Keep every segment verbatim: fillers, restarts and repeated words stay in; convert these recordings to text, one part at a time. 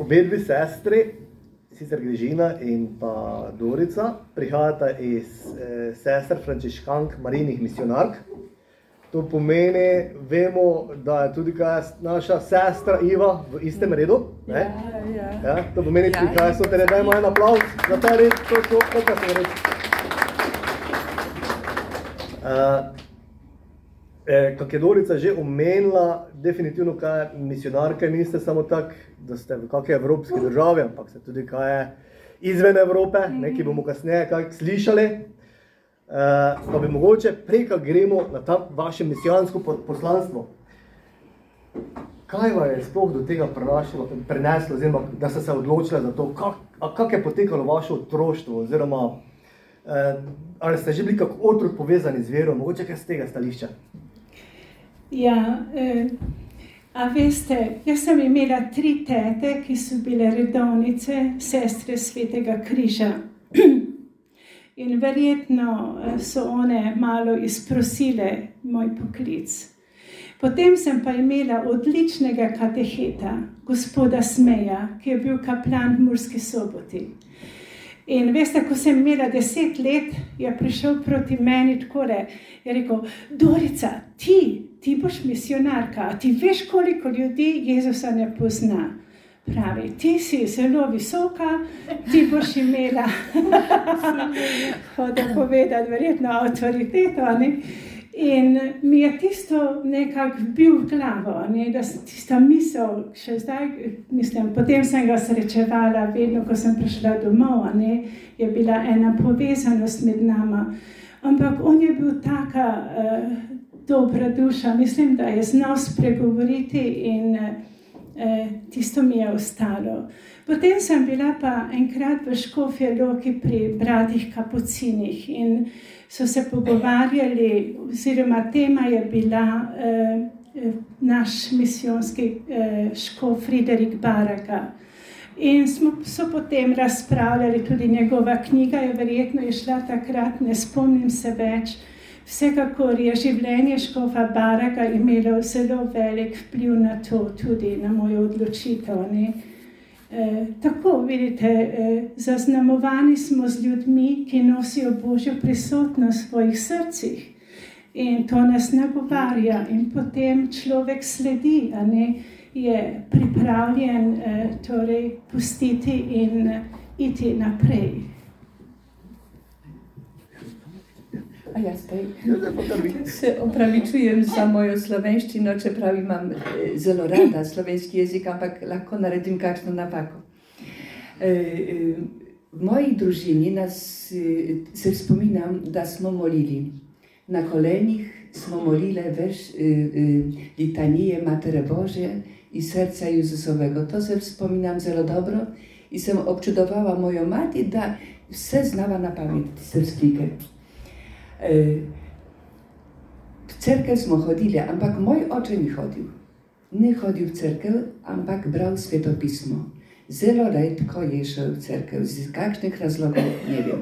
obe dve sestri, sicer Gležina in pa Dorica, prihajata iz eh, sester frančiškank Marijinih misionark. To pomeni, vemo, da je tudi kaj naša sestra Iva v istem redu. Ne? Ja, ja. Ja, to pomeni, Ja, kaj so tere, dajmo en aplauz za ta red, to, to, to, kaj se reči. Uh, eh, kak je Dorica že omenila, definitivno kaj misionarke niste samo tak, da ste v kakej evropski državi, ampak ste tudi kaj je izven Evrope, nekaj bomo kasneje kaj slišali. Uh, pa bi mogoče preka gremo na ta vaše misijansko poslanstvo. Kaj vam je sploh do tega prenašalo, preneslo, oziroma da ste se odločili za to? Kak, kak je potekalo vaše otroštvo, oziroma uh, ali ste že bili kak otrok povezani z vero, mogoče kaj z tega stališča? Ja, eh, a veste, jaz sem imela tri tete, ki so bile redovnice, sestre Svetega križa. In verjetno so one malo izprosile moj poklic. Potem sem pa imela odličnega kateheta, gospoda Smeja, ki je bil kaplan v Murski Soboti. In veste, ko sem imela deset let, je prišel proti meni takole, je rekel, Dorica, ti, ti boš misionarka, a ti veš, koliko ljudi Jezusa ne pozna. Pravi, ti si zelo visoka, ti boš imela, hoče povedati, verjetno avtoriteto, ne? In mi je tisto nekako bil v glavo, ne? Da tista misel, še zdaj, mislim, potem sem ga srečevala, vedno, ko sem prišla domov, ne? Je bila ena povezanost med nama, ampak on je bil taka uh, dobra duša, mislim, da je znal spregovoriti in uh, tisto mi je ostalo. Potem sem bila pa enkrat v Škofji Loki pri bratih Kapucinih in so se pogovarjali, oziroma tema je bila eh, naš misijonski eh, škof Friderik Baraga. In smo, so potem razpravljali, tudi njegova knjiga je verjetno išla takrat, ne spomnim se več. Vsekakor je življenje škofa Baraga imelo zelo velik vpliv na to, tudi na mojo odločitev. Ne? E, tako, vidite, e, zaznamovani smo z ljudmi, ki nosijo Božjo prisotnost v svojih srcih. In to nas nagovarja in potem človek sledi, a ne, je pripravljen e, torej pustiti in e, iti naprej. A ja zdaj se opravičujem za mojo slovenščino, čeprav imam zelo rada slovenski jezik, ampak lahko naredim kakšno napako. V moji družini nas, se spominam, da smo molili. Na kolenih smo molile veš, litanije Matere Božje i Serca Jezusowego. To se spominam zelo dobro i sem občudowała moją mati, da vse znała na pamięć te slike. V cerkev smo hodili, ampak moj oče ni hodil. Ne hodil v cerkev, ampak bral svetopismo. Zelo redko je šel v cerkev, z kakšnih razlogov ne vem.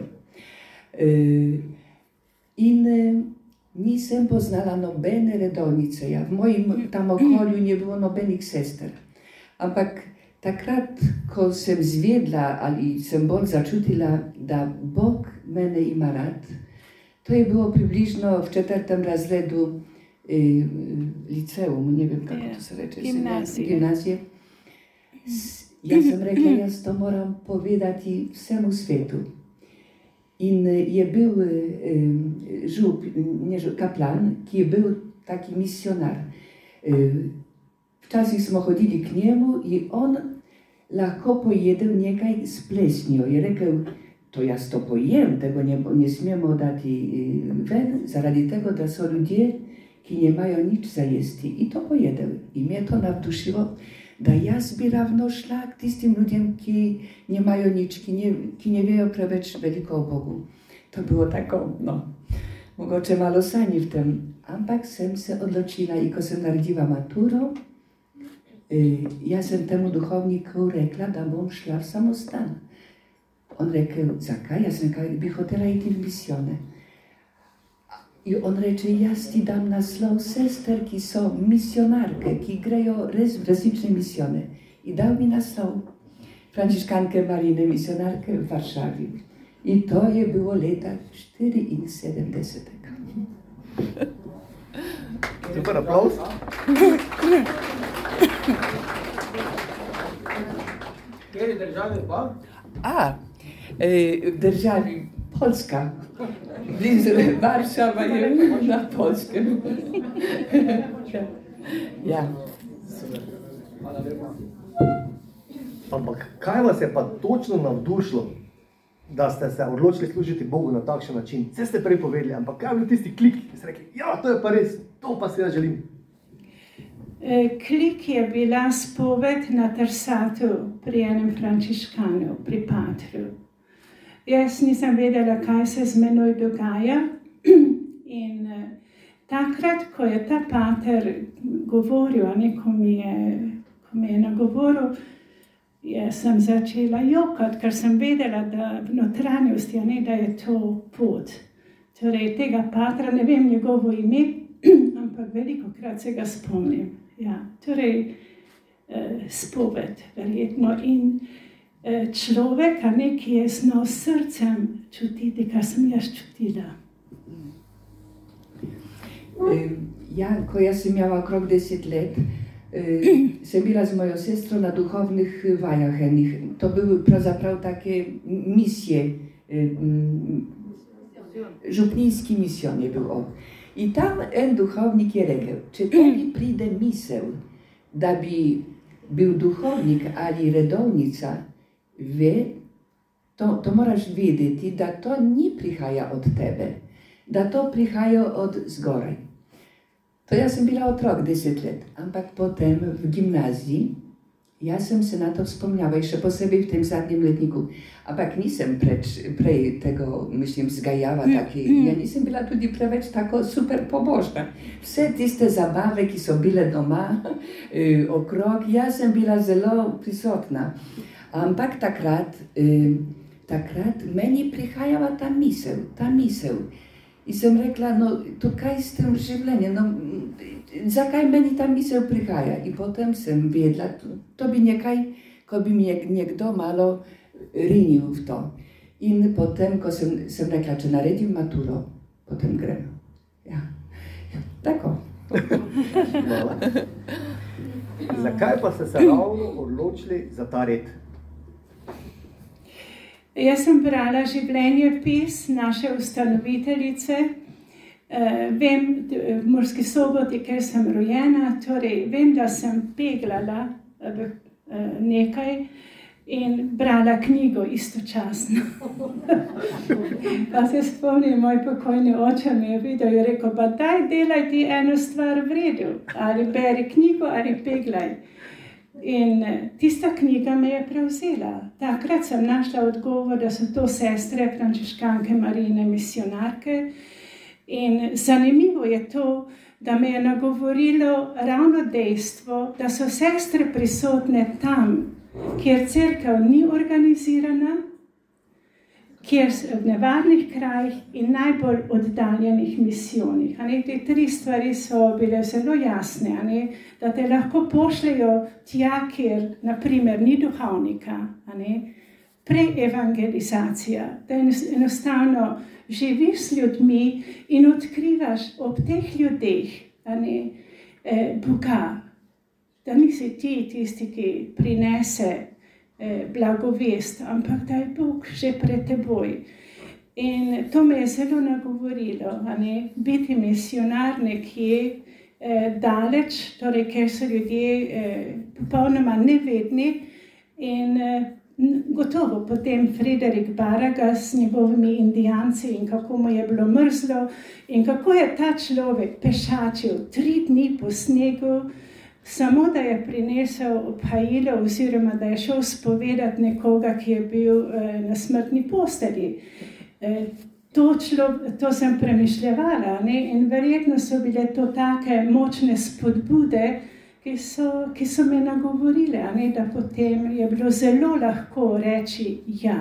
In nisem poznala nobene redovnice. Ja, v mojem tam okolju nie było nobenih sester. Ampak takrat, ko sem zvedla ali sem bolj začutila, da Bog mene ima rad, to je bilo približno v četrtem razredu eh, liceum, ne vem, kako to se reče. Gimnazije. Gimnazije. Jaz sem rekla, jaz to moram povedati vsemu svetu. In je bil eh, žup, ne žup, kaplan, ki je bil taki misionar. Eh, včasih smo hodili k njemu in on lahko pojedel nekaj s plesnjo. Je rekel, to jaz to pojem, tego nie, nie smemo dati ven, zaradi tego, da so ljudje, ki nemajo nič za jesti. I to pojedel. I mnie to navdušilo, da jaz bi ravno šla k tistim ljudem, ki nemajo nič, ki nie, ki nie vejo preveč veliko o Bogu. To było tako, no, mogoče malo sanji v tem. Ampak sem se odločila i ko sem naredila maturo, eh, jaz sem temu duhovniku rekla, da bom šla v samostan. On rekel, zakaj? Jaz nekaj bi hotela iti v misione. I on reče, jaz ti dam naslov sester, ki so misionarke, ki grejo res v različne misione. I dal mi naslov. franciszkankę Marinę misjonarkę w Warszawie. I to je było lata czterdziestego. Super aplauz. Kjer države pa? A, e, w držawie Polska. Blizu Warszawa je na Polskę. Ja. Ampak kaj vas je pa točno navdušilo, da ste se odločili služiti Bogu na takšen način? Vse ste prej povedali, ampak kaj je bil tisti klik, ki ste rekli, ja, to je pa res, to pa si jaz želim. Klik je bila spoved na Trsatu pri enem frančiškanu, pri Patru. Jaz nisem vedela, kaj se z menoj dogaja in takrat, ko je ta pater govoril, ko mi je, ko mi je nagovoril, jaz sem začela jokati, ker sem vedela, da v notranjosti, ne, da je to pot. Torej, tega patra, ne vem njegovo ime, ampak veliko krat se ga spomnim. Ja, torej, eh, spoved, verjetno. In eh, človek, ne, ki je znal srcem čutiti, kar sem jaz čutila. Ja, ko ja sem miała okrog deset let, sem bila z moją sestrą na duchownych wajach enych. To były pravzaprav takie misje, župnijski misjon je bil on. I tam en duhovnik je rekel, če tebi pride misel, da bi bil duhovnik ali redovnica, ve, to, to moraš vedeti, da to ni prihaja od tebe, da to prihaja od zgoraj. To ja sam bila otrok deset let, ampak potem w gimnazji ja sam se na to wspomniała, jeszcze po sobie w tym zadnim letniku. Ampak nisem preč, prej tego, mislim, zgajała taki, ja nisem bila tudi preveč tako super pobožna. Vse tiste zabave, ki so bile doma, y, okrog, ja sem bila zelo prisotna. Ampak takrat, y, takrat meni prihajała ta misel, ta misel. I sem rekla, no to kaj s tym življenjem, no zakaj meni ta misel prihaja? I potem sem vedla, to, to bi nekaj, ko bi mi niekdo malo rinil v to. In potem, ko sem, sem rekla, če naredim maturo, potem grem. Ja, ja tako. Hvala. Zakaj pa ste se ravno odločili za ta red? Jaz sem brala življenjepis naše ustanoviteljice. Uh, vem, v Murski Soboti, ker sem rojena, torej vem, da sem peglala uh, uh, nekaj in brala knjigo istočasno. Pa se spomnim, moj pokojni oče mi je videl in rekel, pa daj delaj ti eno stvar v redu, ali beri knjigo, ali peglaj. In tista knjiga me je prevzela. Takrat sem našla odgovor, da so to sestre frančiškanke Marijine misionarke. In zanimivo je to, da me je nagovorilo ravno dejstvo, da so sestre prisotne tam, kjer cerkev ni organizirana, kjer so v nevarnih krajih in najbolj oddaljenih misijonih. Te tri stvari so bile zelo jasne, ne? Da te lahko pošljajo tja, kjer naprimer ni duhovnika, ne? Preevangelizacija, da enostavno živiš s ljudmi in odkrivaš ob teh ljudeh, ne, eh, Boga, da nisi ti tisti, ki prinese eh, blagovest, ampak da je Bog že pred teboj. In to me je zelo nagovorilo, ne, biti misionar nekje eh, daleč, torej, ker so ljudje eh, popolnoma nevedni in eh, gotovo potem Frederik Baraga s njegovimi Indijanci in kako mu je bilo mrzlo in kako je ta človek pešačil tri dni po snegu, samo da je prinesel obhajilo oziroma da je šel spovedati nekoga, ki je bil eh, na smrtni postelji. Eh, to, člo, to sem premišljevala, ne? In verjetno so bile to take močne spodbude, Ki so, ki so me nagovorile, a ne, da potem je bilo zelo lahko reči ja.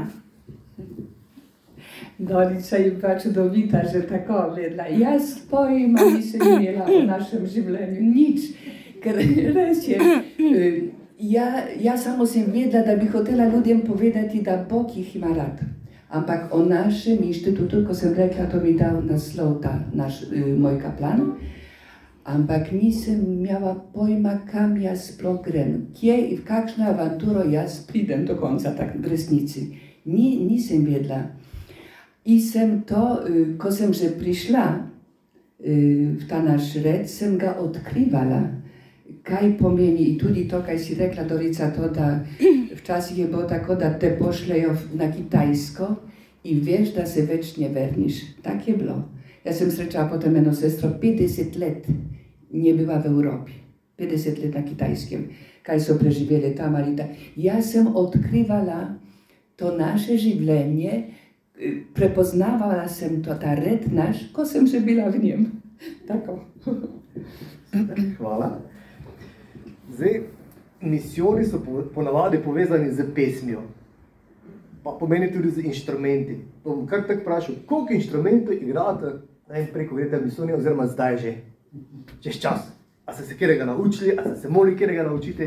Dolica je pa čudovita, že tako vedela. Jaz pojma nisem imela o našem življenju nič, ker res je, Ja, ja samo sem vedela, da bi hotela ljudem povedati, da Bog jih ima rad. Ampak o našem inštitutu, ko sem rekla, to mi dal naslov ta naš, moj kaplan, ampak nisem imela pojma, kam jaz sploh grem, kje in v kakšno avanturo jaz pridem do konca, tak v resnici. Ni, nisem vedela. In sem to, ko sem že prišla v ta naš red, sem ga odkrivala. Kaj pomeni in tudi to, kaj si rekla, Dorica, to, da včasih je bilo tako, da te pošljejo na Kitajsko in veš, da se več ne vrniš. Tak je bilo. Jaz sem srečala potem eno sestro, petdeset let nije bila v Evropi, petdeset let na Kitajskem, kaj so preživeli tam ali tam. Jaz sem odkrivala to naše življenje, prepoznavala sem to, ta red naš, ko sem že bila v njem. Tako. Hvala. Zdaj, misijoni so ponavadi povezani z pesmijo, pa pomeni tudi z inštrumenti. Bom kar tako vprašal, koliko inštrumentov igrate najprej, ko greste v misijo, oziroma zdaj že, čez čas? A ste se kjerega naučili, a ste se morali kjerega naučiti?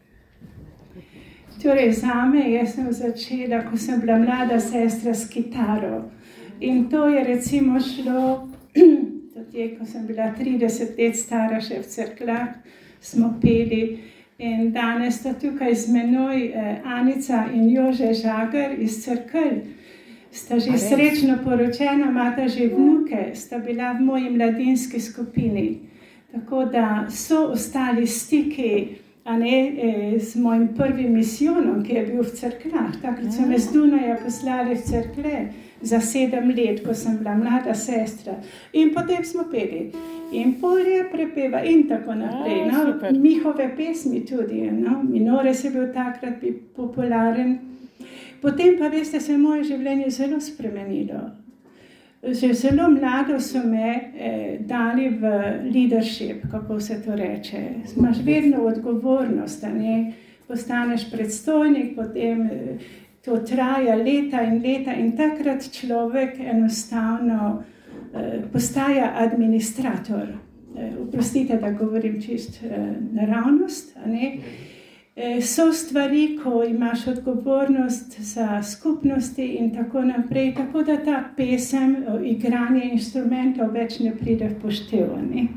Torej, zame, jaz sem začela, ko sem bila mlada sestra s kitaro. In to je recimo šlo, tudi ko sem bila trideset let stara še v Cerkljah, smo peli. In danes sta tukaj z menoj eh, Anica in Jože Žagar iz Cerkelj. Sta že srečno poročena, imata že vnuke, sta bila v moji mladinski skupini. Tako da so ostali stiki, a ne, eh, z mojim prvim misijonom, ki je bil v Cerkljah. Takrat so me z Dunaja poslali v Cerklje za sedem let, ko sem bila mlada sestra. In potem smo peli. In polje prepeva in tako naprej. No, Mihove pesmi tudi, no, Minores je bil takrat popularen. Potem pa, veste, se je moje življenje zelo spremenilo. Že zelo mlado so me eh, dali v leadership, kako se to reče. Imaš vedno odgovornost, a ne? Postaneš predstojnik, potem eh, to traja leta in leta in takrat človek enostavno eh, postaja administrator. Eh, oprostite, da govorim čist eh, naravnost, a ne? So stvari, ko imaš odgovornost za skupnosti in tako naprej, tako da ta pesem, igranje inštrumentov več ne pride v poštev.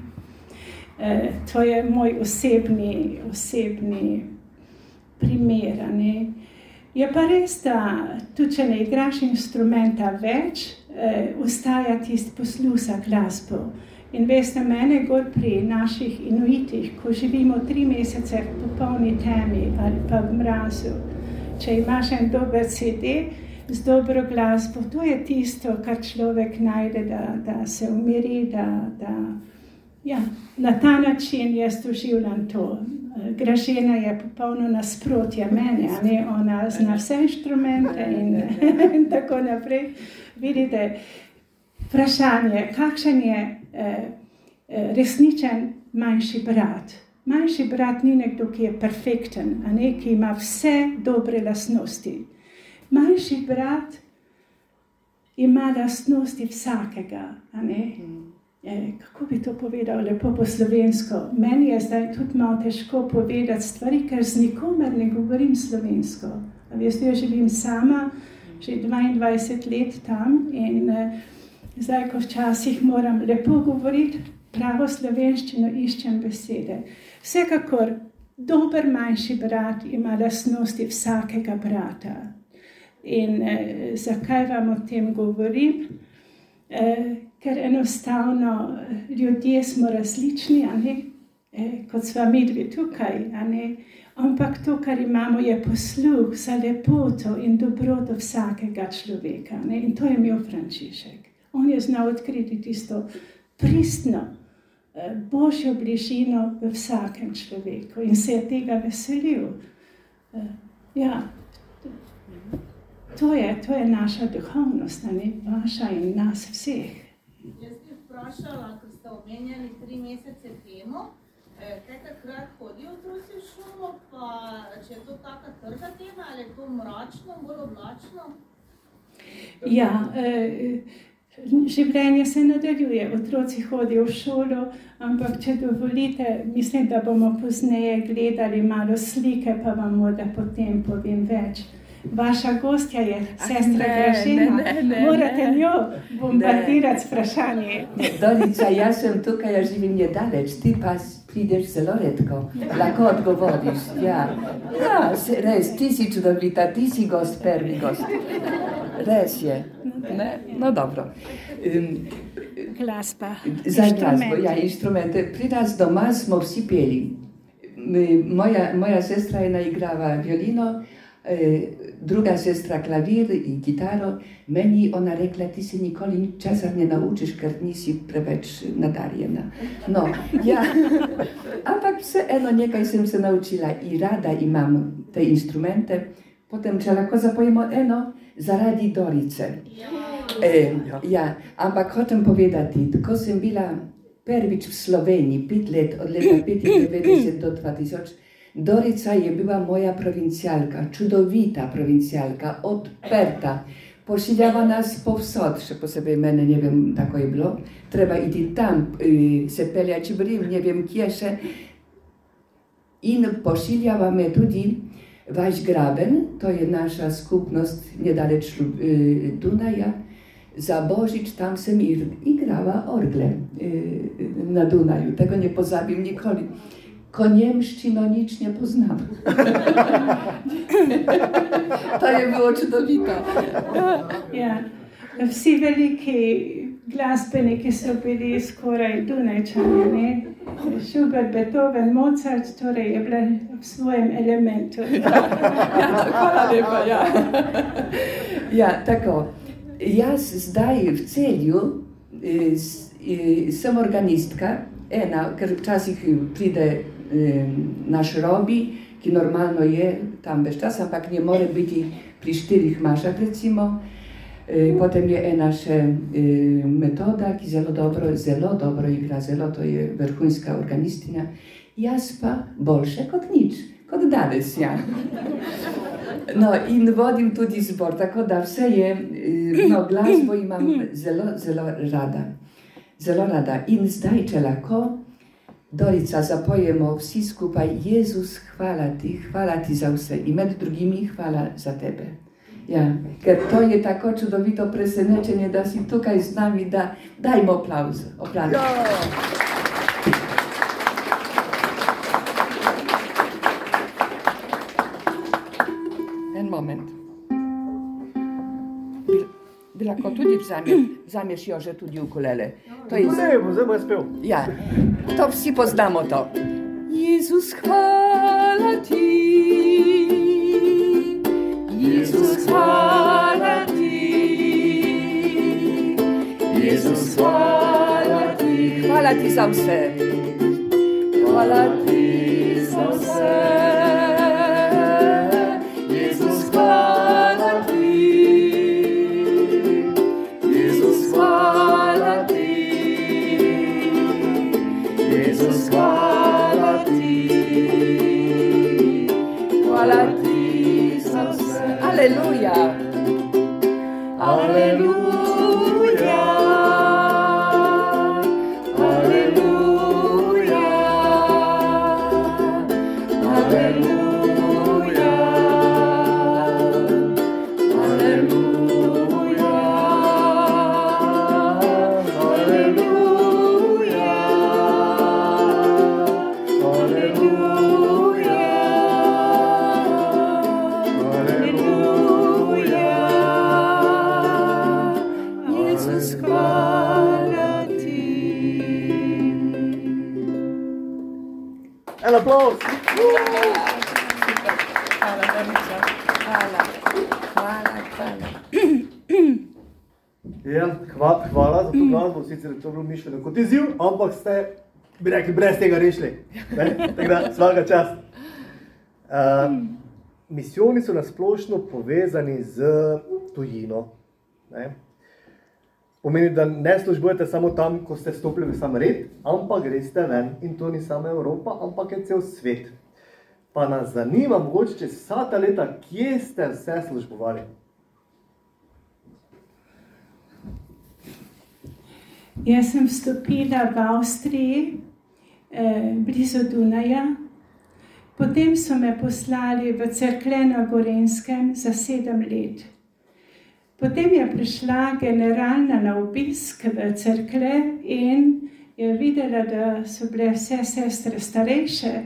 E, to je moj osebni, osebni primer. Ne? Je pa res, da tudi če ne igraš inštrumenta več, e, ostaja tisti posluh za glasbo. In veste, mene gor pri naših inuitih, ko živimo tri mesece v popolni temi ali pa v mrazu, če imaš en dober C D z dobro glasbo, to je tisto, kar človek najde, da, da se umiri, da, da ja, na ta način jaz doživljam to. Gražena je popolno nasprotje mene, a ne, ona zna vse inštrumente in, in tako naprej. Vidite, vprašanje, kakšen je eh, resničen manjši brat. Manjši brat ni nekdo, ki je perfekten, a ne, ki ima vse dobre lastnosti. Manjši brat ima lastnosti vsakega, a ne. Eh, kako bi to povedal lepo po slovensko? Meni je zdaj tudi malo težko povedati stvari, ker z nikomer ne govorim slovensko. A veste, jaz živim sama, že dvaindvajset let tam in eh, zdaj, ko včasih moram lepo govoriti, pravo slovenščino iščem besede. Vsekakor, dober manjši brat ima lastnosti vsakega brata. In eh, zakaj vam o tem govorim? Eh, ker enostavno ljudje smo različni, a ne? Eh, kot sva midvi tukaj, a ne? Ampak to, kar imamo, je posluh za lepoto in dobroto vsakega človeka, ne? In to je imel Frančišek. On je znal odkriti tisto pristno, božjo bližino v vsakem človeku in se je tega veselil. Ja, to je, to je naša duhovnost, ne? Vaša in nas vseh. Jaz bi vprašala, ko ste omenjali tri mesece temo, kaj takrat hodijo otroci v šolo, pa če je to taka trda tema, ali je to mračno, bolj oblačno? Ja, eh, življenje se nadaljuje, otroci hodijo v šolo, ampak če dovolite, mislim, da bomo pozneje gledali malo slike, pa vam morda potem povem več. Vaša gostja je sestra Gražina, morate njo bombardirati s vprašanji. Dorica, jaz sem tukaj, jaz živim nedaleč, ti pa prideš zelo redko, lahko odgovoriš. Ja, ja res, ti si čudovita, ti si gost, prvi gost. Res je. Ne? No dobro. Um, Glasba, za glasbo, ja, inštrumente. Pri nas doma smo vsi peli. Moja, moja sestra je naigrava violino, druga sestra klavir in kitaro. Meni ona rekla, ti se nikoli česar ne naučiš, ker nisi preveč nadarjena. No, ja, ampak vseeno nekaj sem se naučila in rada imam te instrumente. Potem, če lahko zapojemo eno, zaradi Dorice. E, ja, ampak hočem povedati, ko sem bila prvič v Sloveniji, pet let, od leta petindevetdeset do dva tisoč, Dorica je bila moja provincialka, čudovita provincialka, odprta. Pošiljava nas povsod, še posebej mene, ne vem, tako je bilo. Treba iti tam, se peljači v Rim, ne vem, kje še. In pošiljava me tudi Vaš Graben, to je naša skupnost nedaleč Dunaja. Za Božič tam sem igrala orgle na Dunaju, tega ne pozabim nikoli. Ko njemščino nič ne poznam. To je bilo čudovito. Ja, vsi veliki glasbeniki so bili skoraj Dunajčani, ne? Schubert, Beethoven, Mozart, torej je bila v svojem elementu. Ja, hvala lepa, ja. Ja, tako. Jaz zdaj v Celju sem organistka, ena, ker včasih pride naš Robi, ki normalno je tam več čas, ampak ne more biti pri štirih mašah, recimo. Potem je ena še Metoda, ki zelo dobro, zelo dobro igra, zelo to je vrhunska organistinja. Jaz pa boljše kot nič, kot danes, ja. No, in vodim tudi zbor, tako da vse je, no, glasbo imam zelo, zelo rada. Zelo rada. In zdaj, če lahko, Dorica, zapojemo vsi skupaj, Jezus, hvala ti, hvala ti za vse. In med drugimi, hvala za tebe. Ja, ker to je tako čudovito presenečenje, da si tukaj z nami, da dajmo aplauz. Aplauz. En moment. Bi, bi lahko tudi vzameš Jože tudi ukulele. To je... Ne, bo zdaj bo jaz pel. Ja, to vsi poznamo to. Jezus, hvala ti. Jezus, hvala ti. Jezus, hvala ti. Hvala ti za vse. Hvala ti za vse. Jezus, hvala ti. Jezus, hvala ti. Jezus, hvala ti. Hvala ti za vse. Aleluja. Aleluja. Aleluja. Aleluja. Aleluja. Aleluja. Aleluja. Jezus, hvala ti. En aplauz! Hvala, Dorica. Hvala. Hvala, hvala. Ja, hvala, hvala za to glasbo, sicer je to bilo mišljeno kot izziv, ampak ste, bi rekli, brez tega rešili. Ne? Tako da, svaka čast. Uh, misijoni so nasplošno povezani z tujino. Ne? Pomeni, da ne službujete samo tam, ko ste stopili v sam red, ampak greste ven. In to ni samo Evropa, ampak je cel svet. Pa nas zanima, mogoče čez vsa ta leta, kje ste vse službovali? jaz sem vstopila v Avstriji, eh, blizu Dunaja. Potem so me poslali v Cerklje na Gorenjskem za sedem let. Potem je prišla generalna na obisk v Cerklje in je videla, da so bile vse sestre starejše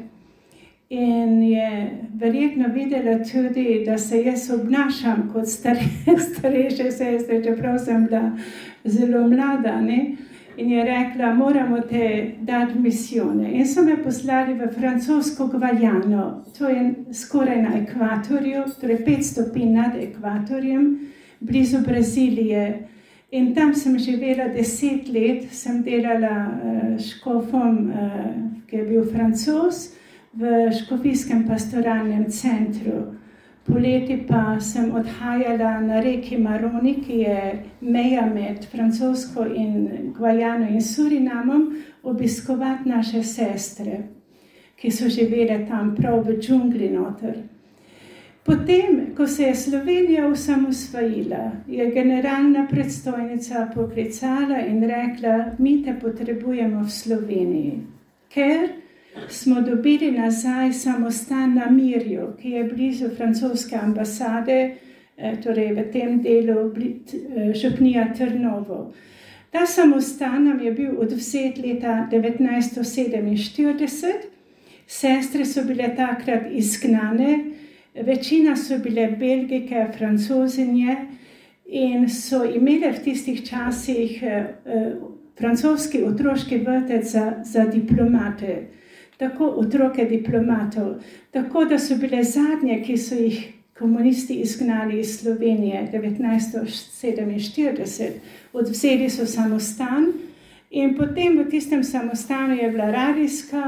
in je verjetno videla tudi, da se jaz obnašam kot starejše sestre, čeprav sem bila zelo mlada, ne? In je rekla, moramo te dati misijone. In so me poslali v francosko Gvajano, to je skoraj na ekvatorju, torej pet stopinj nad ekvatorjem, blizu Brazilije. In tam sem živela deset let, sem delala uh, škofom, uh, ki je bil Francoz, v škofijskem pastoralnem centru. Poleti pa sem odhajala na reki Maroni, ki je meja med Francosko in Gvajano in Surinamom, obiskovati naše sestre, ki so živele tam prav v džungli noter. Potem, ko se je Slovenija osamosvojila, je generalna predstojnica poklicala in rekla, mi te potrebujemo v Sloveniji, ker smo dobili nazaj samostan na Mirju, ki je blizu francoske ambasade, torej v tem delu župnija Trnovo. Ta samostan nam je bil odvzet leta devetnajststo sedeminštirideset, sestre so bile takrat izgnane, večina so bile Belgike, Francozinje in so imele v tistih časih eh, francoski otroški vrtec za, za diplomate. Tako otroke diplomatov, tako da so bile zadnje, ki so jih komunisti izgnali iz Slovenije devetnajststo sedeminštirideset, odvzeli so samostan in potem v tistem samostanu je bila radijska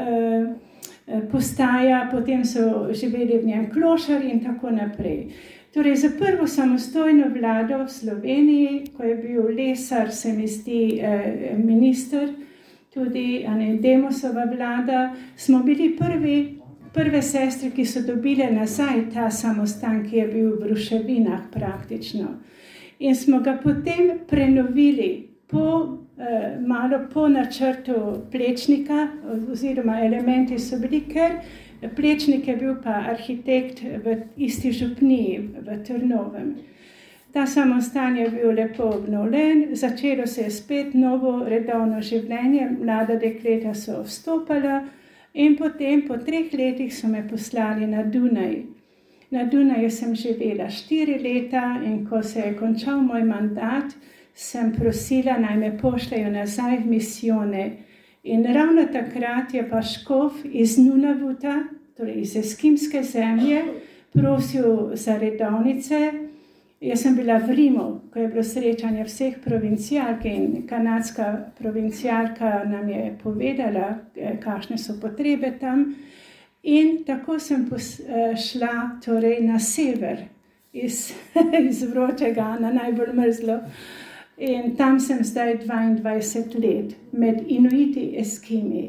eh, postaja, potem so živeli v njem klošarji in tako naprej. Torej, za prvo samostojno vlado v Sloveniji, ko je bil Lesar, se mi zdi, eh, minister, tudi ne, Demosova vlada, smo bili prvi, prve sestre, ki so dobile nazaj ta samostan, ki je bil v ruševinah praktično. In smo ga potem prenovili po, eh, malo po načrtu Plečnika, oziroma elementi so bili, ker Plečnik je bil pa arhitekt v isti župniji v Trnovem. Ta samostan je bil lepo obnovljen, začelo se je spet novo redovno življenje, mlada dekleta so vstopala in potem po treh letih so me poslali na Dunaj. Na Dunaju sem živela štiri leta in ko se je končal moj mandat, sem prosila, naj me pošljajo nazaj v misijone. In ravno takrat je pa škof iz Nunavuta, torej iz eskimske zemlje, prosil za redovnice. Jaz sem bila v Rimu, ko je bilo srečanje vseh provincialk in kanadska provincialka nam je povedala, kakšne so potrebe tam. In tako sem šla torej na sever, iz, iz vročega na najbolj mrzlo. In tam sem zdaj dvaindvajset let, med Inuiti Eskimi.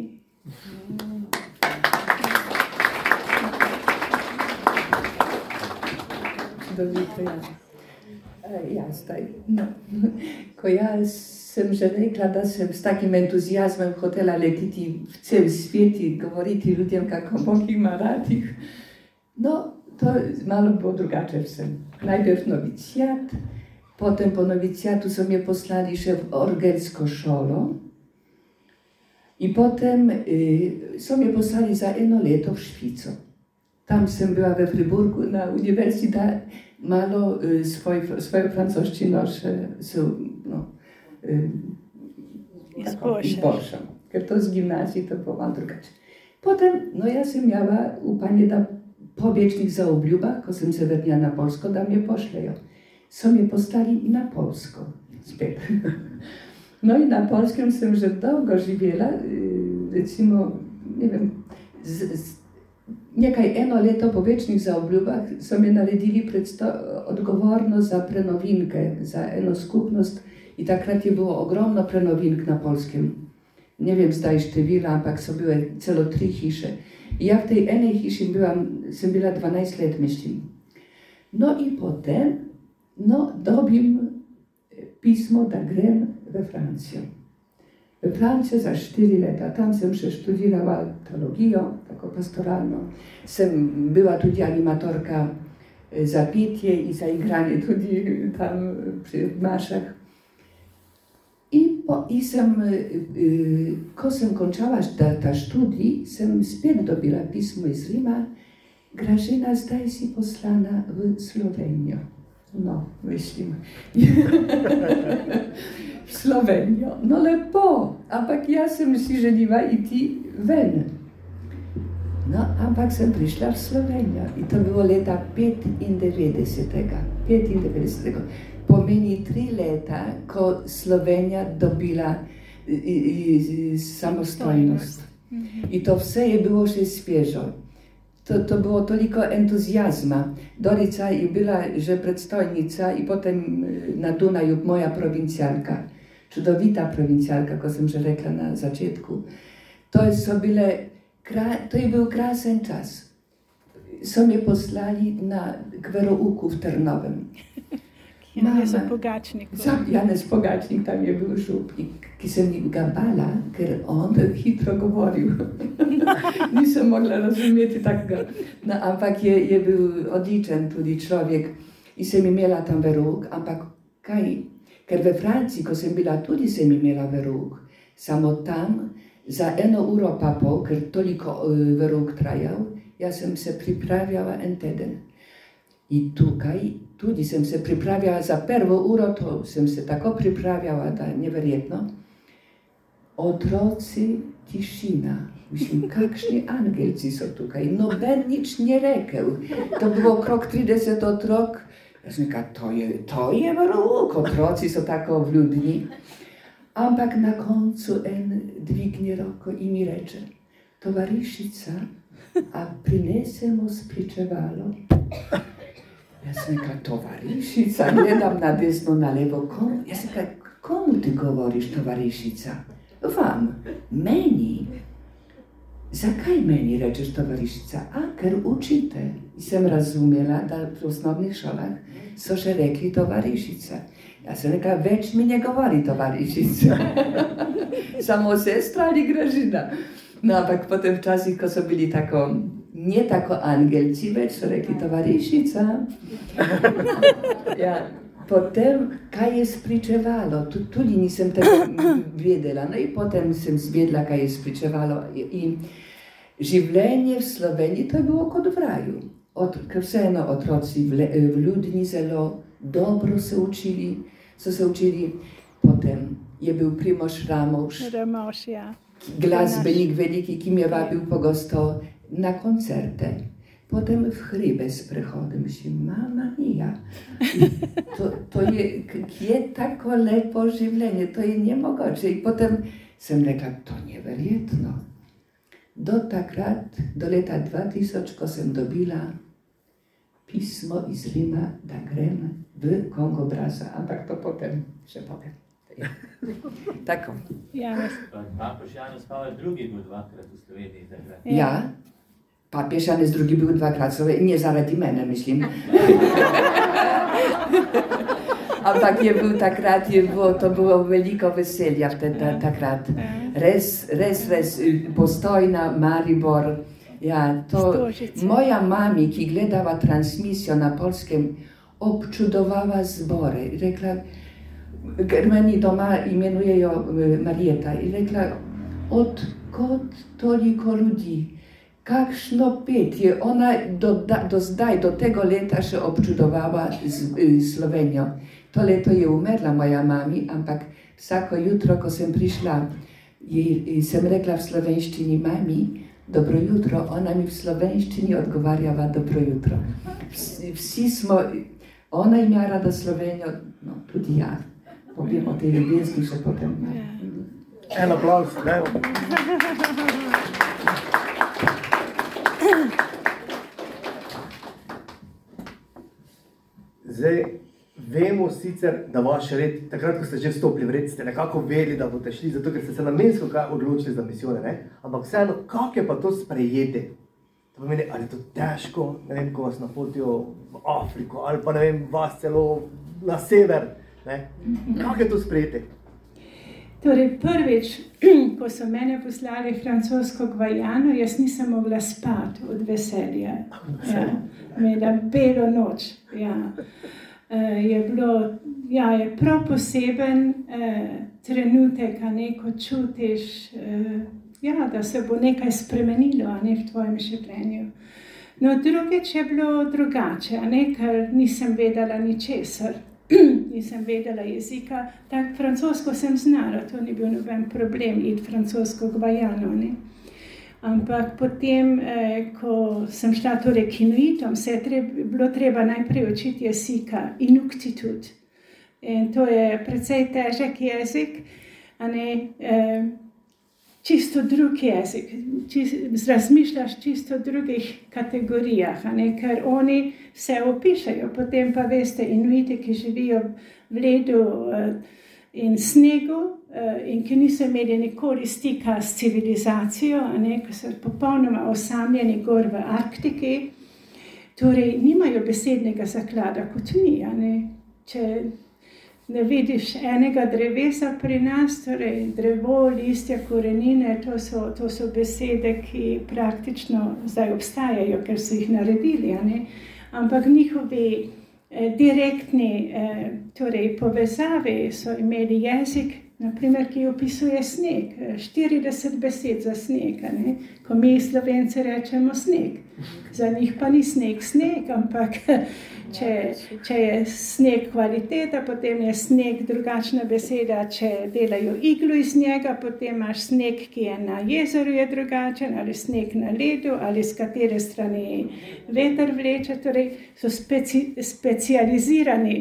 Dovolite, ja. Ja, zdaj, no. Ko jaz sem že rekla, da sem s takim entuzijazmom hotela letiti v cel svet in govoriti ljudem, kako Bog ima rad jih. No, to malo bo drugače vsem. Najprej novicijat, potem po novicijatu so me poslali še v orgelsko šolo in potem eh, so me poslali za eno leto v Švico. Tam sem bila v Friburgu na univerziteti, malo y, swoj, swoją francoszczyną no, y, izboljšam, ker to z gimnazji to było malo drugače. Potem, no ja sem miała upanje da po wiecznych zaobljubah, ko sem se vrnila na Polsko, da mnie pošljajo. So mnie postali na Polsko spet. No i na Polskim sem že dolgo živela, y, recimo, ne vem, z, z, nekaj eno leto po večnih zaobljubah so me naredili odgovorno za prenovinke, za eno skupnost in takrat je bilo ogromno prenovink na Polskem. Ne vem zdaj števila, ampak so bile celo tri hiše. In ja v tej enej hiši byłam, sem bila dvanajst let, mislim. No in potem, no, dobim pismo, da grem v Francijo. v Franciji za štiri leta. Tam sem še študirala teologijo, tako pastoralno. Sem bila tudi animatorka za pitje in za igranje tudi tam pri mašah. In, po, in sem, ko sem končala ta, ta študij, sem spet dobila pismo iz Rima. Gražina, zdaj si poslana v Slovenijo. No, mislim. V Slovenijo. No lepo, ampak jaz sem si želela iti ven. No, ampak sem prišla v Slovenijo in to bilo leta petindevetdesetega. petindevetdesetega. Pomeni tri leta, ko Slovenija dobila i, i, i, samostojnost. In to vse je bilo še svežo. To, to bilo toliko entuzijazma. Dorica je bila že predstojnica in potem na Dunaju moja provincialka. Čudovita provincialka, kot sem že rekla na začetku. To, so bile, to je bil krasen čas. So me poslali na, k verouku v Trnovem. Janez Pogačnik. Janez Pogačnik, tam je bil župnik, ki sem ga bala, ker on hitro govoril. Nisem mogla razumeti takega. No, ampak je, je bil odličen tudi človek in sem imela tam verouk, ampak kaj? Ker v Franciji, ko sem bila, tudi sem imela verouk. Samo tam za eno uro pa pol, ker toliko uh, verouk trajal, jaz sem se pripravljala en teden. In tukaj tudi sem se pripravljala za prvo uro, to sem se tako pripravljala, da je neverjetno. Otroci, tišina. Mislim, kakšni angelci so tukaj. Noben nič ni rekel. To bilo okrog trideset otrok. Jaz nekaj, to je, to je verouk, otroci so tako vljudni. Ampak na koncu en dvigne roko in mi reče, tovarišica, a prinesemo spričevalo? Jaz nekaj, tovarišica, gledam na desno, na levo, komu? Jaz nekaj, komu ti govoriš, tovarišica? Vam, meni. Zakaj meni rečeš tovarišica? A, ker učite. In sem razumela, da v osnovnih šolah so še rekli tovarišica. Jaz sem nekaj, več mi ne govori tovarišica. Samo sestra ali Gražina. No, ampak potem včasih, ko so bili tako, ne tako angelci, več so rekli tovarišica. Ja, potem, kaj je spričevalo, tudi nisem tako vedela. No in potem sem zvedela, kaj je spričevalo. In življenje v Sloveniji, to je bilo kot v raju. Od, ker vseeno otroci vljudni zelo dobro se učili, so se učili. Potem je bil Primož Ramovš. Ramovš, ja. Glasbenik veliki, ki mi je vabil pogosto na koncerte. Potem v hribe sprehodem, mislim, mama mia. To, to je, je tako lepo življenje, to je nemogoče. In potem sem rekla, to je verjetno. Do takrat, do leta dva tisoč, ko sem dobila pismo iz Rima, da grem v Kongo Brazza, ampak to potem še povem. Ja. Tako. Papež Janez Pavel drugi bil dvakrat v Sloveniji. Takrat. Ja, papež Janez drugi bil dvakrat v Sloveniji, ne zaradi mene, mislim. Ampak je bil takrat, je bilo, to bilo veliko veselja teda, takrat. Res, res, res, Postojna, Maribor. Ja, to, moja mami, ki gledala transmisijo na Polskem, občudovala zbore. Rekla, ker meni doma imenujejo Marjeta, in rekla, odkot toliko ljudi, kakšno petje. Ona do, do zdaj, do tega leta še občudovala z, z Slovenijo. To leto je umrla moja mami, ampak vsako jutro, ko sem prišla, je, sem rekla v slovenščini, mami, dobro jutro, ona mi v slovenščini odgovarjala dobro jutro. Vsi, vsi smo, ona ima rada Slovenijo, no tudi ja. Povem o tej ljubezni še potem. En aplavz, dajmo. Zdaj, vemo sicer, da vaš red, takrat, ko ste že vstopili v red, ste nekako vedeli, da boste šli, zato ker ste se namensko odločili za misijone, ne? Ampak vseeno, kako je pa to sprejeti? To pomeni, ali je to težko, ne vem, ko vas napotijo v Afriko, ali pa ne vem, vas celo na sever. Ne? Kako je to sprejeti? Torej, prvič, ko so mene poslali francosko Gvajano, jaz nisem mogla spati od veselja. Ja, imela belo noč. Ja. Uh, je bilo, ja, je prav poseben uh, trenutek, a ne, ko čutiš, uh, ja, da se bo nekaj spremenilo, a ne, v tvojem življenju. No, drugič je bilo drugače, a ne, ker nisem vedela ničesar. Nisem vedela jezika, tako francosko sem znala, to ni bil noben problem iti francosko Gvajano, ne. Ampak potem, eh, ko sem šla torej k Inuitom, se je treb, bilo treba najprej učiti jezika, Inuktitut. In to je precej težek jezik, a ne, eh, čisto drug jezik, čist, razmišljaš čisto v drugih kategorijah, a ne, ker oni se opišajo, potem pa veste, Inuiti, ki živijo v ledu uh, in snegu uh, in ki niso imeli nikoli stika s civilizacijo, a ne, ki so popolnoma osamljeni gor v Arktiki, torej nimajo besednega zaklada kot mi, a ne. Če ne vidiš enega drevesa pri nas, torej drevo, listja, korenine, to so, to so besede, ki praktično zdaj obstajajo, ker so jih naredili, a ne? Ampak njihovi eh, direktni eh, torej, povezavi so imeli jezik, naprimer, ki opisuje sneg, štirideset besed za sneg, a ne? Ko mi Slovenci rečemo sneg. Za njih pa ni sneg sneg, ampak če, če je sneg kvaliteta, potem je sneg drugačna beseda, če delajo iglo iz njega, potem imaš sneg, ki je na jezeru je drugačen, ali sneg na ledu, ali z katere strani veter vleče, torej so speci, specializirani,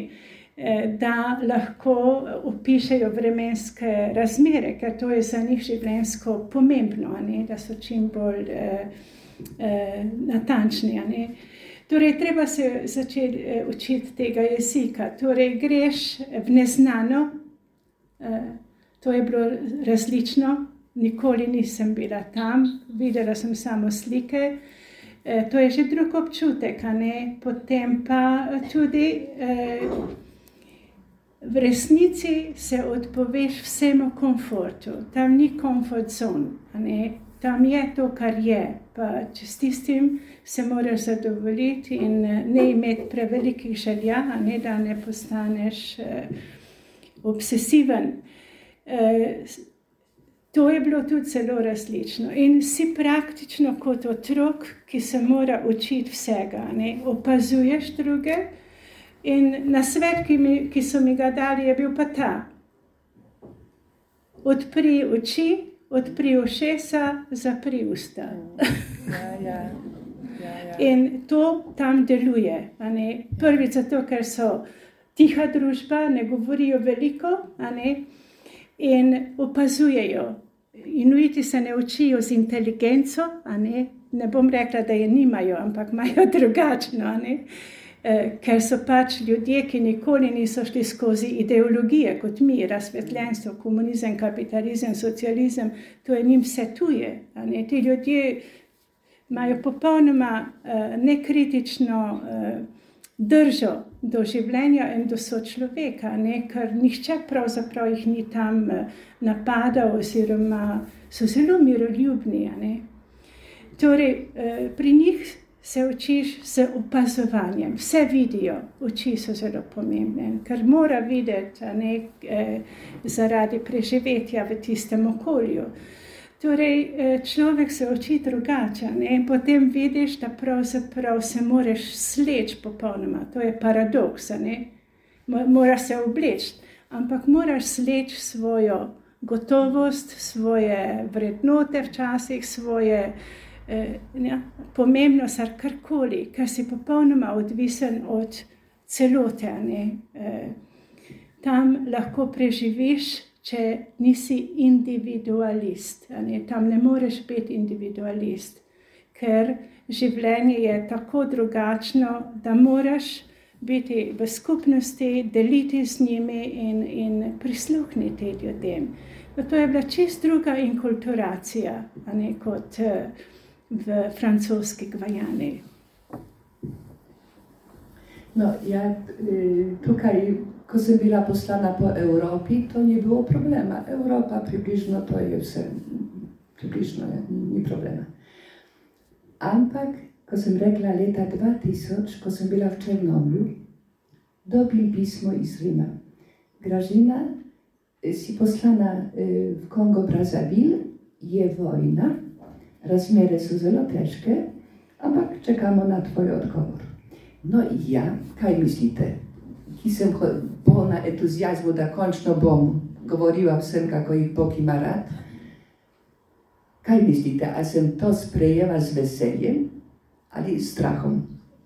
da lahko opišejo vremenske razmere, ker to je za njih življenjsko pomembno, a ne, da so čim bolj eh, eh, natančni, a ne. Torej, treba se začeti eh, učiti tega jezika. Torej, greš v neznano, eh, to je bilo različno, nikoli nisem bila tam, videla sem samo slike, eh, to je že drug občutek, a ne, potem pa tudi eh, v resnici se odpoveš vsemu komfortu, tam ni comfort zone, a ne? Tam je to, kar je, pa če s tistim se moraš zadovoljiti in ne imeti prevelikih želja, a ne, da ne postaneš eh, obsesiven. Eh, to je bilo tudi zelo različno in si praktično kot otrok, ki se mora učiti vsega, a ne? Opazuješ druge. In nasvet, ki, mi, ki so mi ga dali, je bil pa ta. Odpri oči, odpri ušesa, zapri usta. Ja, ja. Ja, ja. In to tam deluje. A ne? Prvič zato, ker so tiha družba, ne govorijo veliko, a ne? In opazujejo. Inuiti se ne učijo z inteligenco, a ne? Ne bom rekla, da je nimajo, ampak imajo drugačno, a ne? Ker so pač ljudje, ki nikoli niso šli skozi ideologije, kot mi, razsvetljenstvo, komunizem, kapitalizem, socializem, to je njim vse tuje. A ne? Ti ljudje imajo popolnoma uh, nekritično uh, držo do življenja in do sočloveka, ne? Ker nihče pravzaprav jih ni tam uh, napadal oziroma so zelo miroljubni. A ne? Torej, uh, pri njih se učiš z opazovanjem, vse vidijo, oči so zelo pomembne, ker mora videti, a ne, eh, zaradi preživetja v tistem okolju. Torej, eh, človek se uči drugače, ne, in potem vidiš, da pravzaprav se moraš sleči popolnoma, to je paradoks, a ne, moraš se obleči, ampak moraš sleči svojo gotovost, svoje vrednote včasih, svoje Ja, pomembnost ali karkoli, ker si popolnoma odvisen od celote. Ne? Tam lahko preživiš, če nisi individualist. Ne? Tam ne moreš biti individualist, ker življenje je tako drugačno, da moraš biti v skupnosti, deliti z njimi in, in prisluhniti ljudem. To je bila čist druga inkulturacija, a ne, kot v francoski Gvajani. No, ja, tukaj, ko sem bila poslana po Evropi, to nie było problema. Europa približno to je vse, približno je, ni problema. Ampak, ko sem rekla leta dva tisoč, ko sem bila v Černomlju, dobim pismo iz Rima. Gražina, si poslana v Kongo Brazzaville, je vojna, razmere so zelo težke, ampak čakamo na tvoj odgovor. No ja, kaj mislite? Ki sem polna entuzijazmu, da končno bom govorila vsem, kako jih Bog ima rad. Kaj mislite, a sem to sprejela z veseljem ali s strahom?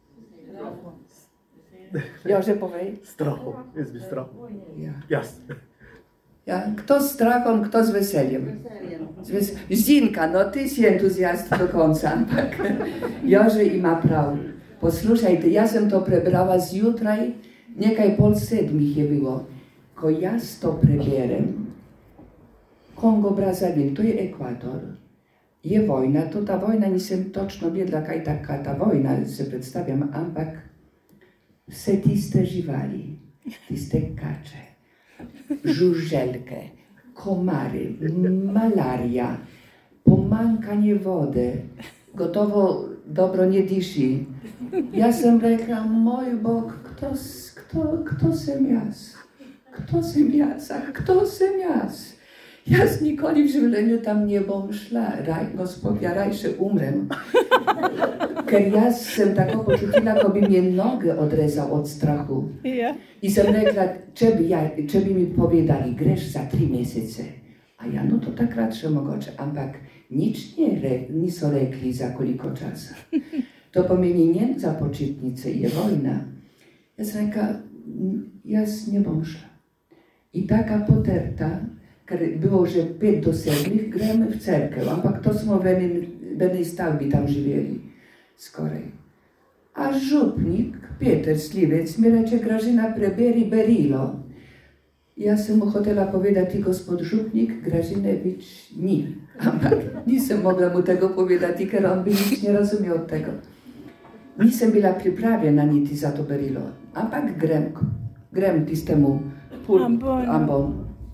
Jože, povej. Strahom, jaz bi strahom. Ja. Jaz. Ja, kto s strahom, kto z veseljem? Z ves... Zinka, no ty si entuzjast do konca, ampak Jože ima prav. Poslušajte, ja sem to prebrala zjutraj, nekaj pol sedmih je bilo. Ko jaz to preberem, Kongo Brazzaville, to je Ekvador, je vojna, to ta vojna nisem točno vedela, kaj taka ta vojna, se predstavljam, ampak vse tiste živali, tiste kače, žuželke, komary, malaria, pomankanje vode, gotovo dobro nie diši. Ja sem rekla, moj Bog, kto, kto, kto sem jaz? Kto sem jaz? A kto sem jaz? Jaz nikoli v življenju tam nie bom šla, raj, Gospod, ja rajše umrem. Ker jaz sem tako počutila, ko bi mi noge odrezal od strahu. Ja. I sem rekla, če bi, ja, če bi mi povedali, greš za tri mesece. A ja, no to takrat še mogoče, ampak nič nie re, niso rekli za koliko časa. To pomeni nie za počitnice, je vojna. Jaz sem rekla, jaz nie bom šla. I taka poterta, ker było že pet do sedmih, gremo v cerkev, ampak to smo v jednej stavbi tam živeli, skoraj. A župnik, Peter Slivec, mi reče, Gražina, preberi berilo. Jaz sem mu hotela povedati, gospod župnik, Gražine več ni. Ampak nisem mogla mu tego povedati, ker on bi nič ne razumel od tego. Nisem bila pripravljena niti za to berilo, ampak grem, grem tistemu pul, Ambon. ambon.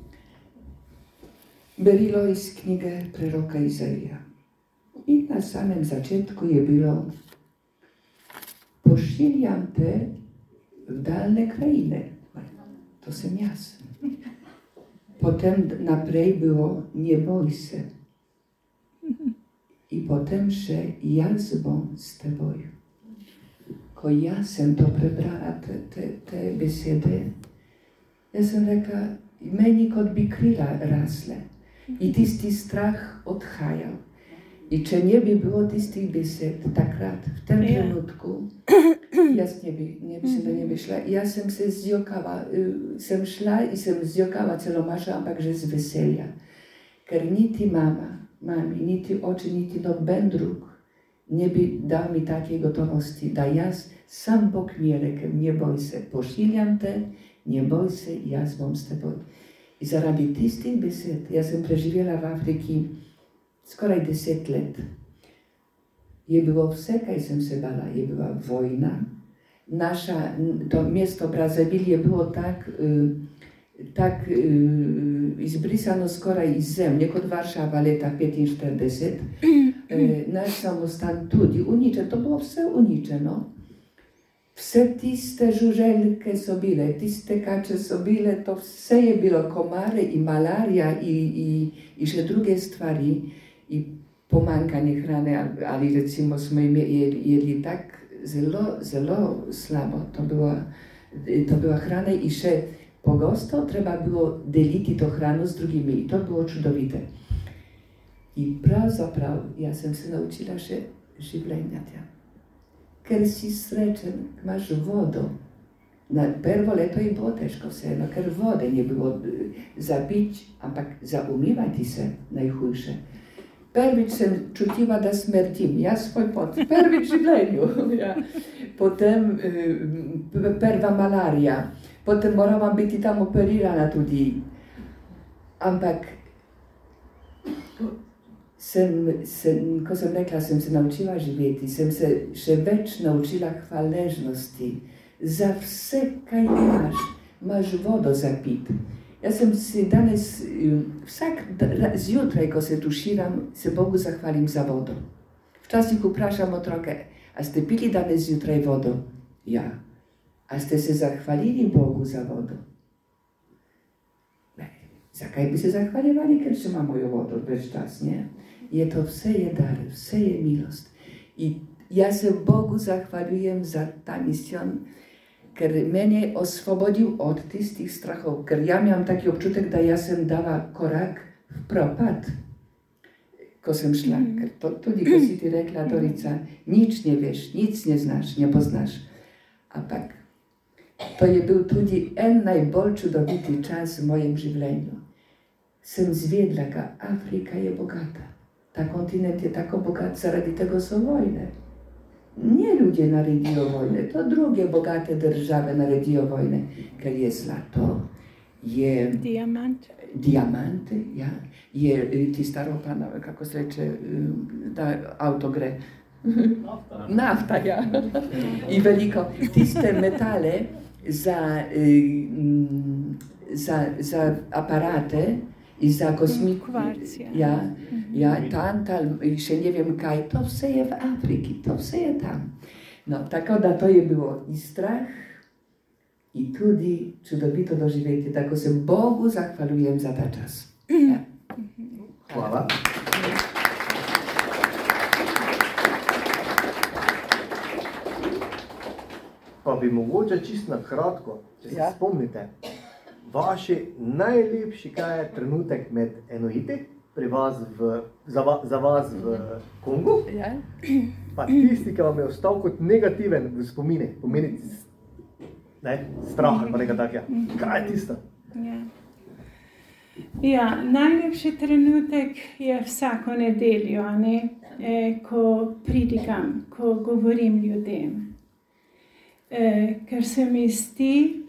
Berilo iz knjige preroka Izaija. I na samym začetku je bilo: pošiljam te w dalne krainy. To sam jaz. Potem naprej było: nie boj se. I potem še jaz bom s teboj. Ko jaz sem to prebrala, te, te, te besede, jaz sem rekla, meni kot bi krila rasle. I tisti strach odhajał. I če nie bi było tistih besed takrat, w tym Ja. trenutku, jaz nie bi, nie bi, da nie bi šla. Jaz sem se zjokala, sem šla i sem zjokala celo mašo, ampak že z veselja. Ker niti mama, mami, niti oče, niti noben drug nie bi dal mi takiej gotowości, da jaz, sam Bog mi je rekel, nie boj se, pošiljam te, nie boj se, jaz bom s teboj. I zaradi tistih besed, jaz sem preživela v Afriki skoraj deset let. Je bilo vse, kaj sem se bala, je bila vojna. Naša, to mesto Brazzaville je bilo tak, tak izbrisano skoraj iz zemlje, kot Varšava leta petinštirideset. Naš samostan tudi uničen, to bilo vse uničeno. Vse tiste žuželke so bile, tiste kače so bile, to vse je bilo, komare i malarija i, i, i še druge stvari, i pomankanje hrane, ali recimo smo jedli, jedli tak zelo, zelo slabo, to była, to była hrana i še pogosto treba było deliti to hranu z drugimi i to było čudovite. I pravzaprav, ja sam se naučila še življenja tja. Ker si srečen, masz wodę. Na prvo leto je było težko vseeno, ker vode nie było za pić, ampak za umivati se najhujše. Prvič sem čutila, da smrdim, jaz svoj pot, prvič v življenju. Ja. Potem prva malarija, potem morala biti tam operirana tudi. Ampak sem, sem, ko sem rekla, sem se naučila živeti, sem se še več naučila hvaležnosti za vse, kaj imaš. imaš vodo za pit. Jaz sem si danes, vsak zjutraj, ko se tuširam, se Bogu zahvalim za vodo. Včasih vprašam otroke, a ste pili danes zjutraj vodo? Ja. A ste se zahvalili Bogu za vodo? Ne. Zakaj bi se zahvaljevali, ker še imamo jo vodo več čas, ne? Je to vse je dar, vse je milost. I jaz se Bogu zahvaljujem za ta misijon, ker mene je osvobodil od tistih strahov, ker ja imam taki občutek, da jaz sem dala korak v propad, ko sem šla, ker to, tudi ko si ti rekla, Dorica, nič ne veš, nič ne znaš, ne poznaš. Ampak to je bil tudi en najbolj čudoviti čas v mojem življenju. Sem zvedla, da Afrika je bogata. Ta kontinent je tako bogat, zaradi tega so vojne. Nie ludzie naredijo vojne, to druge bogate države naredijo vojne, ker je zlato, je Diamant. diamante, ja, je tista ropa, kako se reče, da avto gre. Nafta. Nafta, ja. I veliko. Tiste metale za, za, za aparate i za kosmik... Kvarc, ja. Ja, ja, tantal, še ne vem kaj, to vse je v Afriki, to vse je tam. No, tako da to je bilo i strah, i tudi čudovito doživeti, tako se Bogu zahvaljujem za ta čas. Ja. Hvala. Pa bi mogoče čisto na kratko, če se Ja. spomnite, vaši najlepši kaj je trenutek med Enoiti, pri vas v, za, va, za vas v Kongu, Ja. pa tisti, ki vam je ostal kot negativen v spomine, pomeni ne, strah ali pa nekaj takega. Kaj je tisto? Ja. Ja, najlepši trenutek je vsako nedeljo, a ne, e, ko pridigam, ko govorim ljudem. E, ker se mi zdi,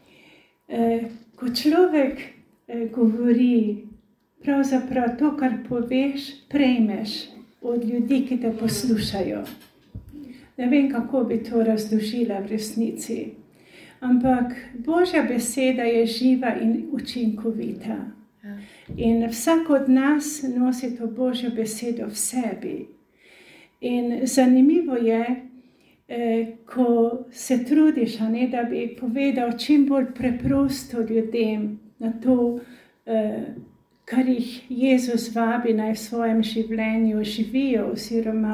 e, ko človek e, govori, pravzaprav to, kar poveš, prejmeš od ljudi, ki te poslušajo. Ne vem, kako bi to razložila v resnici. Ampak Božja beseda je živa in učinkovita. In vsak od nas nosi to Božjo besedo v sebi. In zanimivo je, eh, ko se trudiš, a ne, da bi povedal čim bolj preprosto ljudem na to, eh, kar jih Jezus vabi naj v svojem življenju živijo oziroma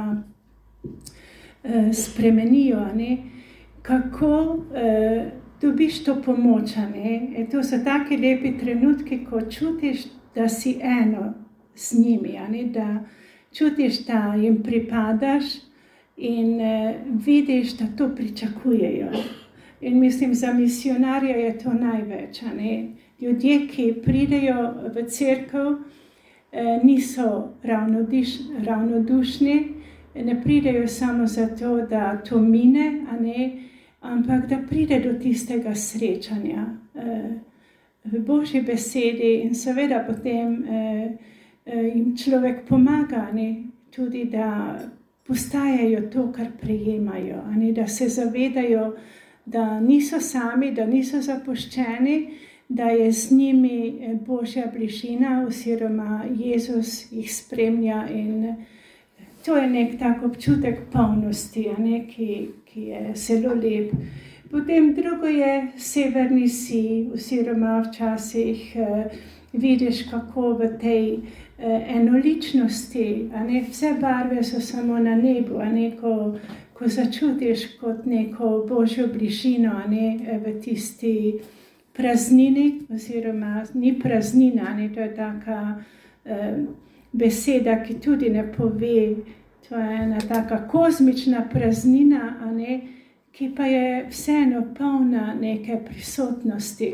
eh, spremenijo, a ne, kako eh, dobiš to pomoč, a ne? E, to so taki lepi trenutki, ko čutiš, da si eno s njimi, a ne? Da čutiš, da jim pripadaš in eh, vidiš, da to pričakujejo. In mislim, za misionarja je to največ, a ne? Ljudje, ki pridejo v cerkev, eh, niso ravnodiš, ravnodušni, ne pridejo samo zato, da to mine, a ne? Ampak da pride do tistega srečanja eh, v Božji besedi in seveda potem eh, eh, jim človek pomaga, ne, tudi da postajajo to, kar prejemajo, a ne, da se zavedajo, da niso sami, da niso zapuščeni, da je z njimi Božja bližina oziroma Jezus jih spremlja in to je nek tak občutek polnosti, a ne, ki, ki je zelo lep. Potem drugo je severni sij, oziroma včasih eh, vidiš, kako v tej eh, enoličnosti, a ne, vse barve so samo na nebu, a ne, ko, ko začutiš kot neko Božjo bližino, a ne, v tisti praznini, oziroma ni praznina, ne, to je taka eh, beseda, ki tudi ne pove, to je ena taka kozmična praznina, a ne, ki pa je vseeno polna neke prisotnosti.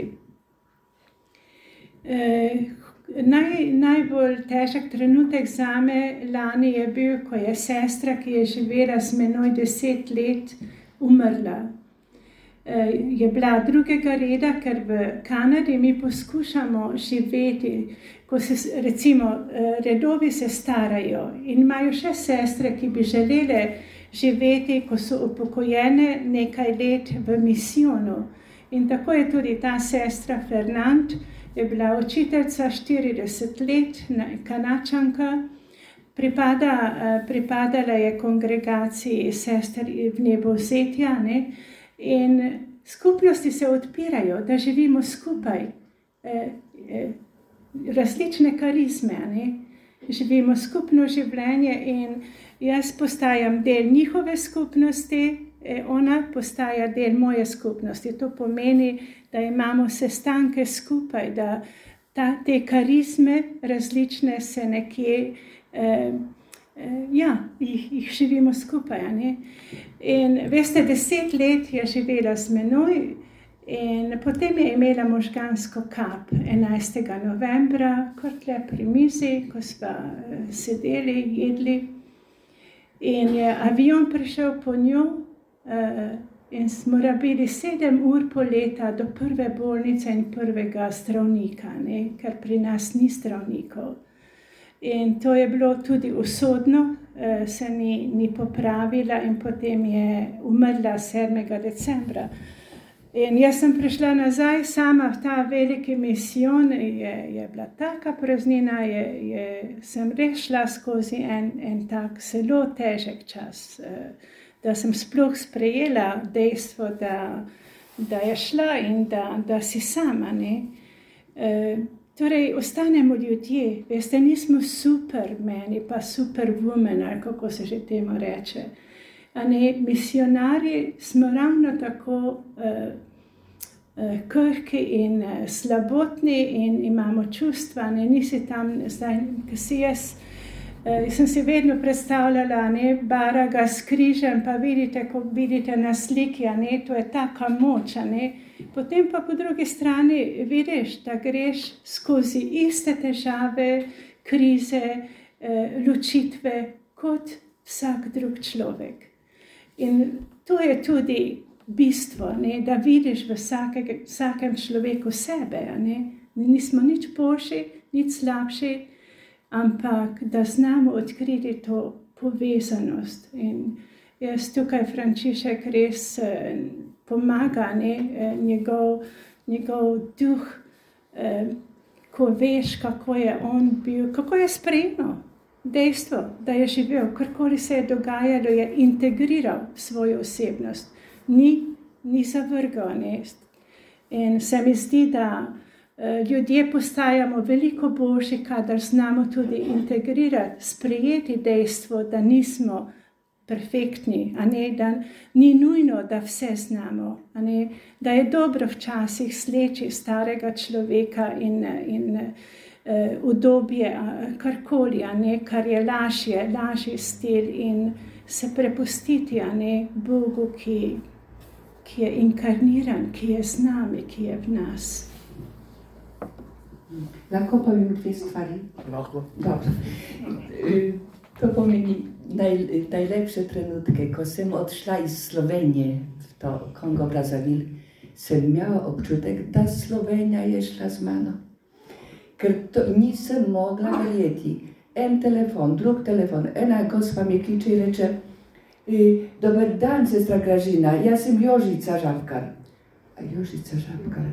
E, naj, najbolj težek trenutek zame lani je bil, ko je sestra, ki je živela z menoj deset let, umrla. E, je bila drugega reda, ker v Kanadi mi poskušamo živeti, ko se recimo redovi se starajo in imajo še sestre, ki bi želele živeti, ko so upokojene nekaj let v misijonu. In tako je tudi ta sestra Fernand, je bila učiteljica štirideset let, Kanačanka, pripada, pripadala je kongregaciji sester Vnebovzetja, ne, in skupnosti se odpirajo, da živimo skupaj, e, e, različne karizme, ne, živimo skupno življenje in jaz postajam del njihove skupnosti, e, ona postaja del moje skupnosti. To pomeni, da imamo sestanke skupaj, da ta, te karizme različne se nekje, eh, eh, ja, jih, jih živimo skupaj. Ne? In veste, deset let je živela z menoj in potem je imela možgansko kap enajstega novembra, kar tle pri mizi, ko sva sedeli, jedli. In je avion prišel po njo, eh, in smo rabili sedem ur poleta do prve bolnice in prvega zdravnika, ne? Ker pri nas ni zdravnikov. In to je bilo tudi usodno, se ni, ni popravila in potem je umrla sedmega decembra. In jaz sem prišla nazaj sama v ta veliki misijon, je, je bila taka praznina, je, je, sem res šla skozi en, en tak zelo težek čas, da sem sploh sprejela dejstvo, da, da je šla in da, da si sama. Ne? E, torej, ostanemo ljudje, veste, nismo supermeni, pa superwomen, ali kako se že temu reče. A ne, misionarji smo ravno tako e, e, krhki in e, slabotni in imamo čustva, ne, nisi tam, zdaj, ki si jaz, Jaz sem si vedno predstavljala, ne, Baraga s križem, pa vidite, ko vidite na sliki, ne, to je taka moč. Ne. Potem pa po drugi strani vidiš, da greš skozi iste težave, krize, eh, ločitve, kot vsak drug človek. In to je tudi bistvo, ne, da vidiš v vsake, vsakem človeku sebe. Ne. Nismo nič boljši, nič slabši, ampak da znamo odkriti to povezanost. In jaz tukaj Frančišek res eh, pomaga, ne, eh, njegov, njegov duh, eh, ko veš, kako je on bil, kako je sprejemal dejstvo, da je živel, karkoli se je dogajalo, je integriral svojo osebnost, ni, ni zavrgal. Ne. In se mi zdi, da ljudje postajamo veliko boljši, kadar znamo tudi integrirati, sprejeti dejstvo, da nismo perfektni, a ne, da ni nujno, da vse znamo, a ne, da je dobro včasih sleči starega človeka in, in uh, udobje, karkoli, a ne, kar je lažje, lažji stil in se prepustiti, a ne, Bogu, ki, ki je inkarniran, ki je z nami, ki je v nas. Lahko povem dve stvari? Lahko. Dobro. To pomeni naj, najlepše trenutke, ko sem odšla iz Slovenije v to Kongo Brazzaville, sem imela občutek, da Slovenija je šla z mano. Ker to nisem mogla verjeti. En telefon, drug telefon, ena gospa mi kliče in reče: Dober dan, sestra Gražina, jaz sem Jožica Žabkar. A Jožica Žabkar?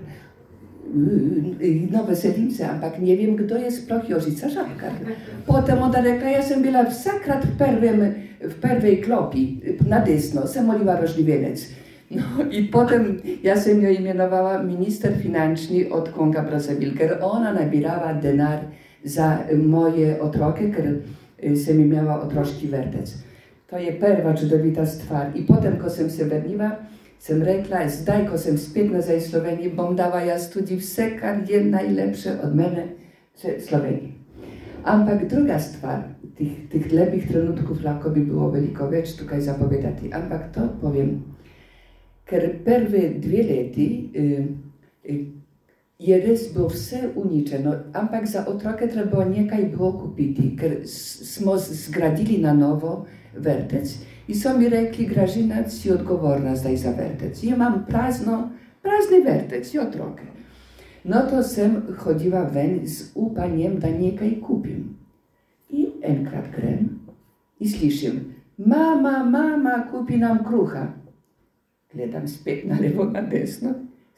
No, veselim se, ampak ne vem, kdo je sploh Jožica Žabkar. Potem ona rekla, jaz sem bila vsakrat v, prvem, v prvej klopi, na desno, sem Oliva Rožnivenec. No, in potem jaz sem jo imenovala minister finančni od Konga Brazzaville, ker ona nabirava denar za moje otroke, ker sem imela otroški vrtec. To je prva čudovita stvar. In potem, ko sem se vrnila, sem rekla, zdaj, ko sem spet nazaj v Sloveniji, bom dala jaz tudi vse, kar je najlepše od mene v Sloveniji. Ampak druga stvar, tih, tih lepih trenutkov lahko bi bilo veliko več tukaj zapovedati, ampak to povem, ker prve dve leti eh, eh, je res bilo vse uničeno, ampak za otroke treba nekaj bilo kupiti, ker smo zgradili na novo vrtec. In so mi rekli, Gražina, si odgovorna zdaj za vrtec. Ja imam prazno, prazni vrtec, in otroke. No, to sem hodila ven z upanjem, da nekaj kupim. In enkrat grem in slišim, mama, mama, kupi nam kruha. Gledam spet na levo, na desno,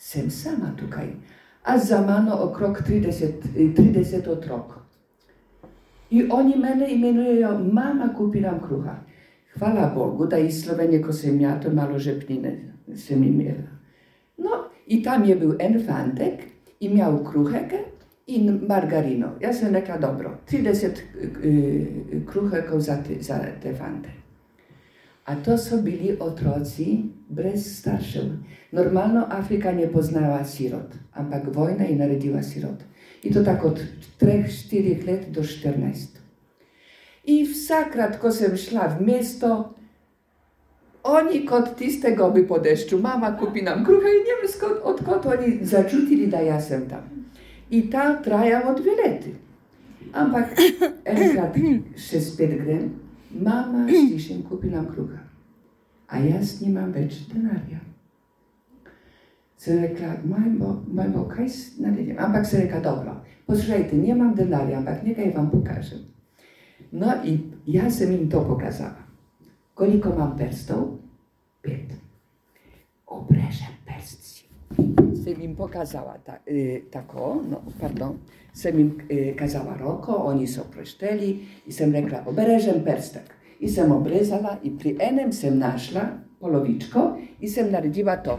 sem sama tukaj, a za mano okrog trideset, trideset otrok. I oni mene imenujejo, mama, kupi nam kruha. Hvala Bogu, da iz Slovenije, ko sem ja, to malo žepnine sem imela. No, i tam je bil en fantek i miał kruheke in margarino. Ja sam rekla, dobro, trideset y, kruhekov za te, za te fante. A to so bili otroci brez staršev. Normalno Afrika nie poznała sirot, ampak wojna je naredila sirot. I to tak od treh, štirih let do štirinajst. I vsakrat, ko sem šla v mesto, oni kot tiste goby po deszczu, mama kupi nam kruha i nie wiem skąd, odkąd oni začutili, da ja sem tam. I ta trajalo dve lety. Ampak enkrat še spet grem, mama, slišim, kupi nam kruha. A jaz nimam več denarja. Sem rekla, majmo, majmo, kaj naredim? Ampak sem rekla, dobro, poslušajte, nie mam denarja, ampak nekaj vam pokažem. No i ja sem im to pokazala. Koliko mam prstov? Pet. Obrežem prst si. Sem im pokazala ta, y, tako, no, pardon, sem im y, kazała roko, oni so prešteli i sem rekla, obrežem prstek. I sem obrezala i pri enem sem našla polovičko i sem naredila to.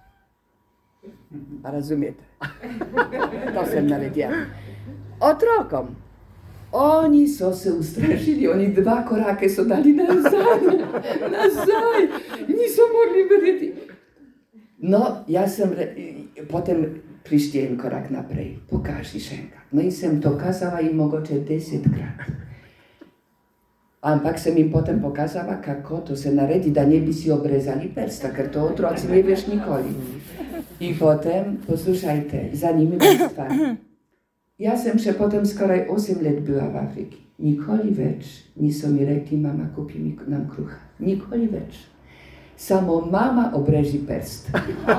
A razumijete? To sem naredila. Otrokom. Oni so se ustrašili, oni dva korake so dali nazaj, nazaj, niso mogli verjeti. No, jaz sem, re, potem prišli en korak naprej, pokaži še enkrat. No in sem to kazala im mogoče desetkrat. Ampak sem jim potem pokazala, kako to se naredi, da ne bi si obrezali prsta, ker to otroci ne veš nikoli. I potem, poslušajte, zanimiva stvar. Jaz sem še potem skoraj osem let bila v Afriki. Nikoli več niso mi rekli, mama, kupi mi nam kruha. Nikoli več. Samo mama obreži prst.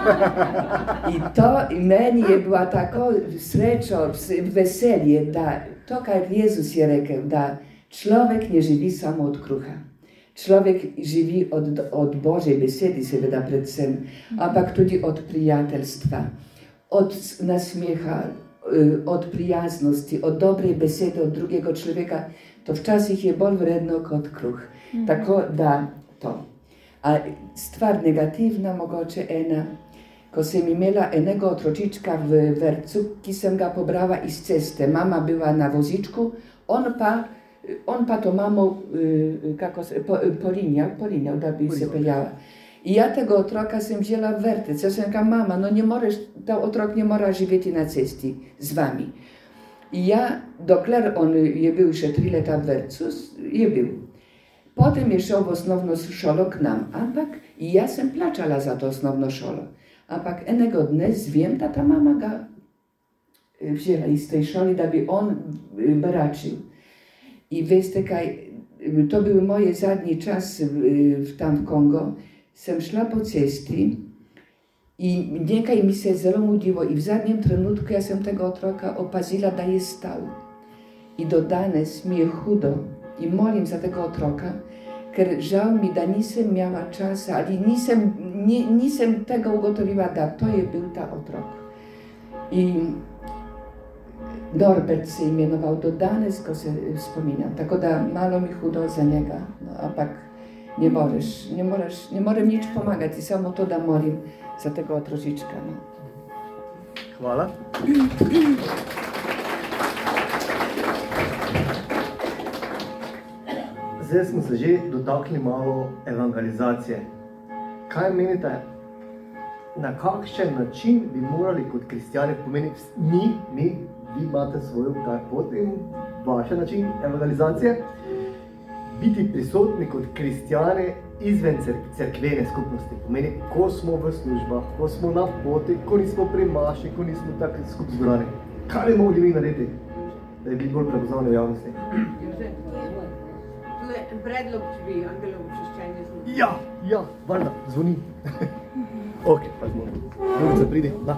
I to meni je bila tako srečo, veselje, da to, kar Jezus je rekel, da človek ne živi samo od kruha. Človek živi od, od Božje besedi, seveda predvsem, ampak tudi od prijateljstva, od nasmeha, od prijaznosti, od dobre besede od drugega človeka. To včasih je bolj vredno kot kruh. Mm. Tako da to. A stvar negativna mogoče ena, ko sem imela enega otročička v vrtcu, ki sem ga pobrala iz ceste. Mama bila na vozičku, on pa On pa to mamo kako se, po, porinjal, porinjal, da bi se peljala. I ja tego otroka sem wzięła w wertec. Ja sam rekla, mama, no nie możesz, to otrok nie może żywieć na cesti z wami. I ja, dokler on je był jeszcze trzy lata w wercu, je był. Potem je šel v osnovno šolo k nam, ampak i ja sem plačala za to osnovno šolo. Ampak enega dne zviem, da ta mama ga wzięła iz tej šoli, da bi on beračil. I veste kaj, to był moje zadnji czas w, tam w Kongo. Sem šla po cesti i nekaj mi se zelo mudilo i w zadnjem trenutku ja sem tego otroka opazila, da je stal. I do danes mi je hudo i molim za tego otroka, ker žal mi, da nisem miała časa, ali nisem, ni, nisem tego ugotoviła, da to je bil ta otrok. I Norbert se imenoval do danes, ko se spominjam, tako da malo mi hudo za njega, no, ampak nie możesz, nie możesz, nie morem nič pomagati, samo to, da molim za tego otročička. No. Hvala. Zdaj smo se že dotakli malo evangelizacije. Kaj menite, na kakšen način bi morali kot kristjani, pomeni mi, mi, vi imate svojo pot in vaš način evangelizacije, biti prisotni kot kristjani izven cerkvene skupnosti. Pomeni, ko smo v službah, ko smo na poti, ko nismo pri maši, ko nismo tako skupaj zbrani. Kaj bi mogli mi narediti, da bi bili bolj prepoznavni v javnosti? Tu je en predlog, če bi angelovo čiščenje zvoni. Ja, ja, valjda, zvoni. Ok, pa smo. Durica, pridi, da.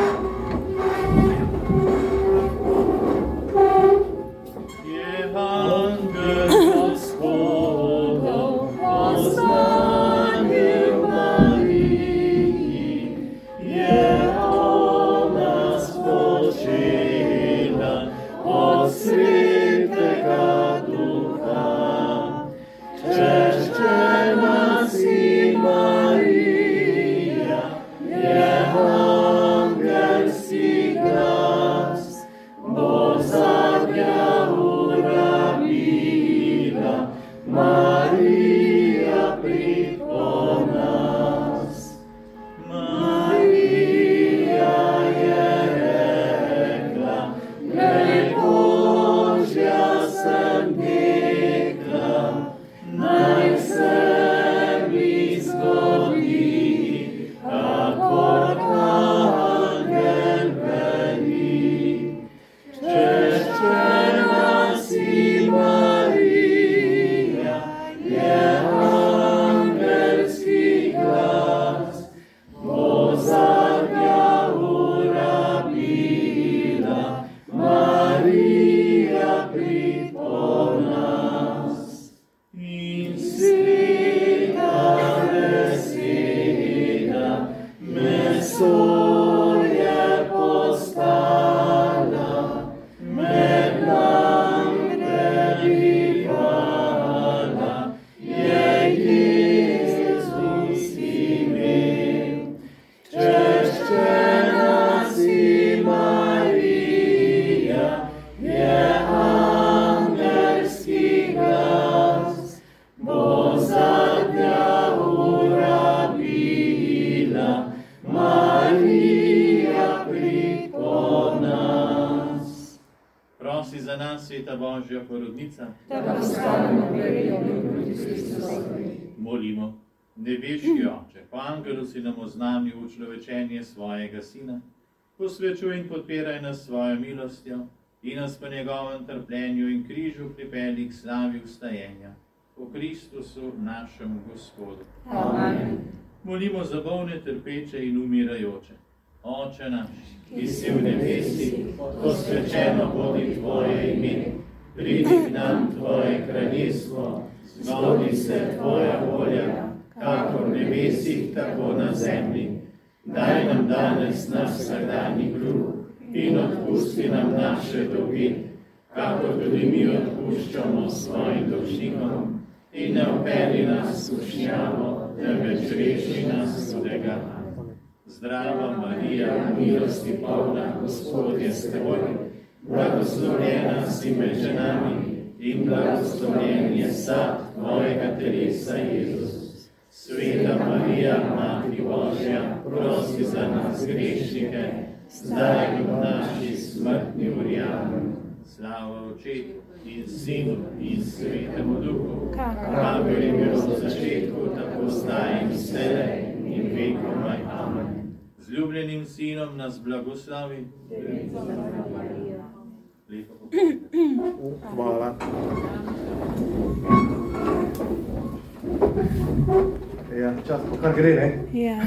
Angel Gospodov, poslani Mariji, je za nas, sveta Božja porodnica, da postanemo verjeli v Kristusovi. Molimo, nebeški Oče, po angelu si nam oznamil učlovečenje svojega Sina, posvečuj in podpiraj nas svojo milostjo in nas po njegovem trpljenju in križu pripelji k slavi vstajenja. Po Kristusu našemu Gospodu. Amen. Molimo za bolne, trpeče in umirajoče. Oče naš, ki si v nebesih, posvečeno bodi tvoje ime, pridi k nam tvoje kraljestvo, zgodi se tvoja volja, kakor v nebesih, tako na zemlji. Daj nam danes naš vsakdanji kruh in odpusti nam naše dolge, kakor tudi mi odpuščamo svojim dolžnikom. In ne vpelji nas v skušnjavo, temveč reši nas hudega. Zdrava Marija, milosti polna, Gospod je s teboj, blagoslovljena si med ženami in blagoslovljen je sad tvojega telesa, Jezus. Sveta Marija, Mati Božja, prosi za nas grešnike, zdaj in v naši smrtni uri. Amen. Slava Očetu in Sinu in Svetemu Duhu, kakor je bilo v začetku, tako zdaj in vselej in vekomaj. Amen. Z ljubljenim Sinom nas blagoslovi. Lepo povedati. Hvala. Ja, čas pa kar gre, ne? Ja.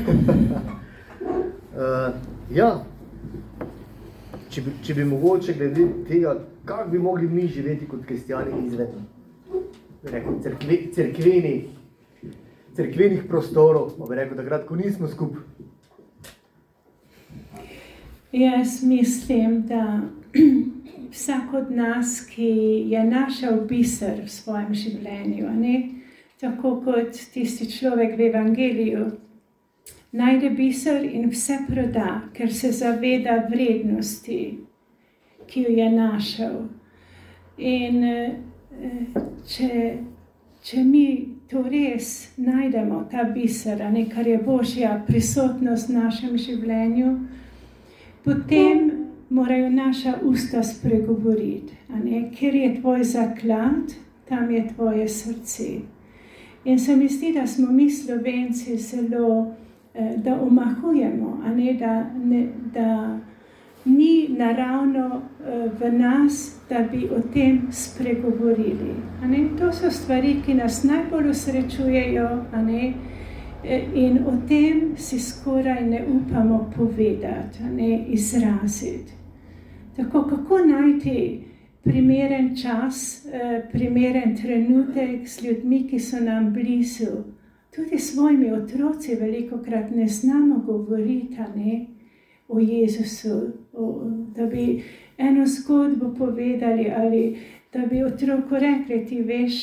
uh, ja. Če bi, če bi mogoče glede tega, kako bi mogli mi živeti kot kristjani izven rekel, cerkve, cerkvenih, cerkvenih prostorov, pa bi rekel, takrat, ko nismo skupaj. Jaz mislim, da vsak od nas, ki je našel biser v svojem življenju, ne? Tako kot tisti človek v evangeliju, najde biser in vse proda, ker se zaveda vrednosti, ki jo je našel. In če, če mi to res najdemo, ta biser, ne, kar je Božja prisotnost v našem življenju, potem morajo naša usta spregovoriti. Ne? Ker je tvoj zaklad, tam je tvoje srce. In se mi zdi, da smo mi Slovenci zelo, da omahujemo, a ne, da, ne, da ni naravno v nas, da bi o tem spregovorili. A ne? To so stvari, ki nas najbolj osrečujejo, a ne? In o tem si skoraj ne upamo povedati, a ne? Izraziti. Tako, kako najti primeren čas, primeren trenutek z ljudmi, ki so nam blizu. Tudi s svojimi otroci velikokrat ne znamo govoriti, ne, o Jezusu, o, da bi eno zgodbo povedali ali da bi otroku rekli, ti veš,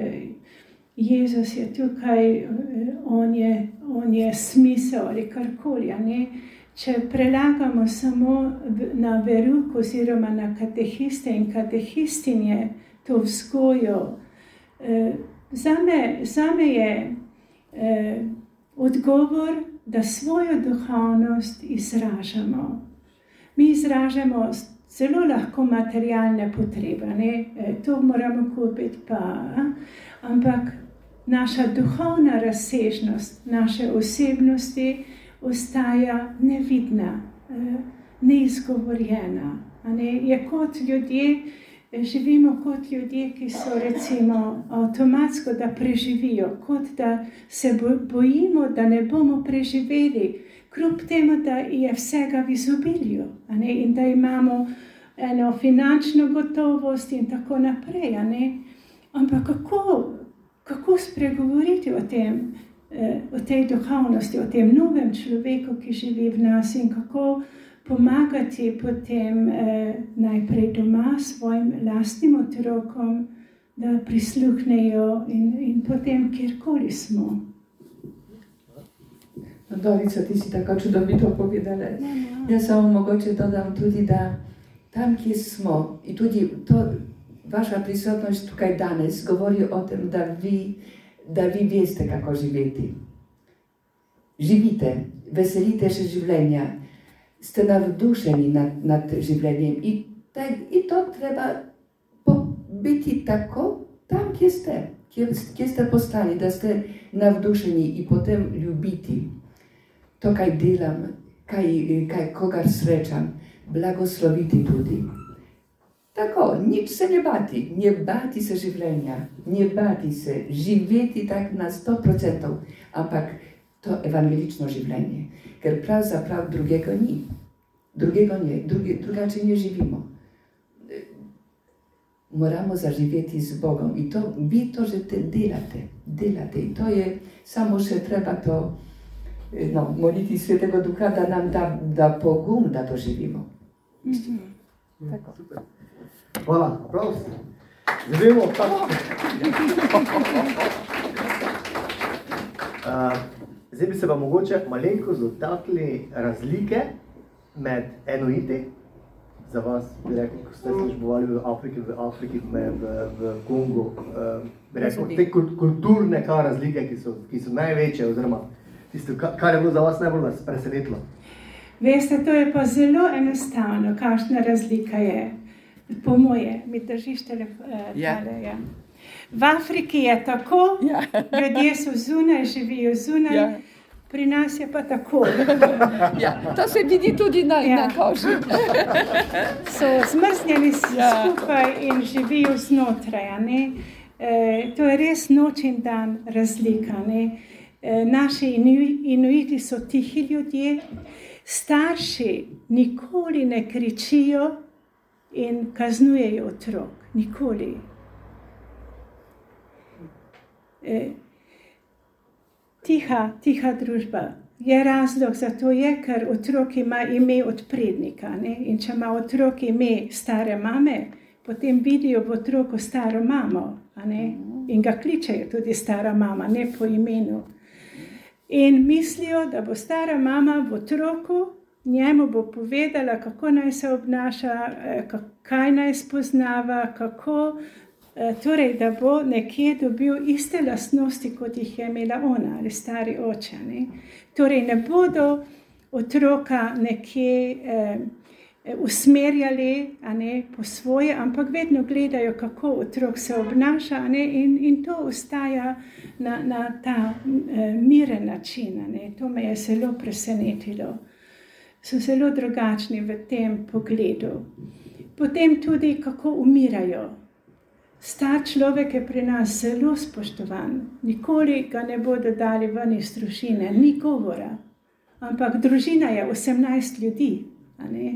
Jezus je tukaj, on je, on je smisel ali karkoli, ne. Če prelagamo samo na verouk oziroma na katehiste in katehistinje to vzgojo, zame, zame je eh, odgovor, da svojo duhovnost izražamo. Mi izražamo zelo lahko materialne potrebe, ne? To moramo kupiti pa, ampak naša duhovna razsežnost, naše osebnosti ostaja nevidna, neizgovorjena. Ne? Je kot ljudje, živimo kot ljudje, ki so recimo avtomatsko, da preživijo, kot da se bojimo, da ne bomo preživeli, kljub temu, da je vsega v izobilju, a ne? In da imamo eno finančno gotovost in tako naprej. A ne? Ampak kako, kako spregovoriti o tem, o tej duhovnosti, o tem novem človeku, ki živi v nas, in kako pomagati potem eh, najprej doma svojim lastnim otrokom, da prisluhnejo in, in potem kjerkoli smo. No, Dorica, ti si tako čudovito povedala. Jaz samo mogoče dodam tudi, da tam, kjer smo, in tudi to, vaša prisotnost tukaj danes govori o tem, da vi, da vi veste, kako živeti. Živite, veselite se življenja, ste navdušeni nad, nad življenjem in, taj, in to treba biti tako tam, kje ste, kje, kje ste postali, da ste navdušeni in potem ljubiti to, kaj delam, kaj, kaj kogar srečam, blagosloviti tudi. Tako, nič se ne bati, ne bati se življenja, ne bati se, živeti tak na sto procentov, ampak to evangelično življenje, ker pravzaprav drugega ni, drugega ne, druge, drugače ne živimo. Moramo zaživeti z Bogom i to, vi to, že te delate, delate i to je, samo še treba to, no, moliti Svetego Duha, da nam da, da pogum, da to živimo. Mm-hmm. Tako. Super. Hvala, aplauz. Živimo tako. uh, zdaj bi se pa mogoče malenko dotakli razlike med enuiti. Za vas, bi rekel, ko ste službovali v Afriki, v Afriki, v, v Kongu, uh, bi rekel, te kulturne kar razlike, ki so, ki so največje, oziroma tisto, kar je bilo za vas najbolj presenetilo? Veste, to je pa zelo enostavno, kakšna razlika je. Po moje, mi držiš telefon. Ja. Ja. V Afriki je tako, ja. Ljudje so zunaj, živijo zunaj. Ja. Pri nas je pa tako. Ja, to se vidi tudi na, ja. na koži. So zmrznjeni ja. skupaj in živijo znotraj. Ne? E, to je res noč in dan razlika. Ne? E, naši inuiti so tihi ljudje, starši nikoli ne kričijo in kaznujejo otrok. Nikoli. E, Tiha, tiha družba. Je razlog za to je, ker otrok ima ime od prednika. Ne? In če ima otrok ime stare mame, potem vidijo v otroku staro mamo. A ne? In ga kličejo tudi stara mama, ne po imenu. In mislijo, da bo stara mama v otroku, njemu bo povedala, kako naj se obnaša, kaj naj spoznava, kako... Torej, da bo nekje dobil iste lastnosti, kot jih je imela ona ali stari oče. Ne? Torej, ne bodo otroka nekje eh, usmerjali a ne, po svoje, ampak vedno gledajo, kako otrok se obnaša a ne? In, in to ostaja na, na ta eh, miren način. A ne? To me je zelo presenetilo. So zelo drugačni v tem pogledu. Potem tudi, kako umirajo. Star človek je pri nas zelo spoštovan. Nikoli ga ne bodo dali ven iz družine, ni govora. Ampak družina je osemnajst ljudi. A ne?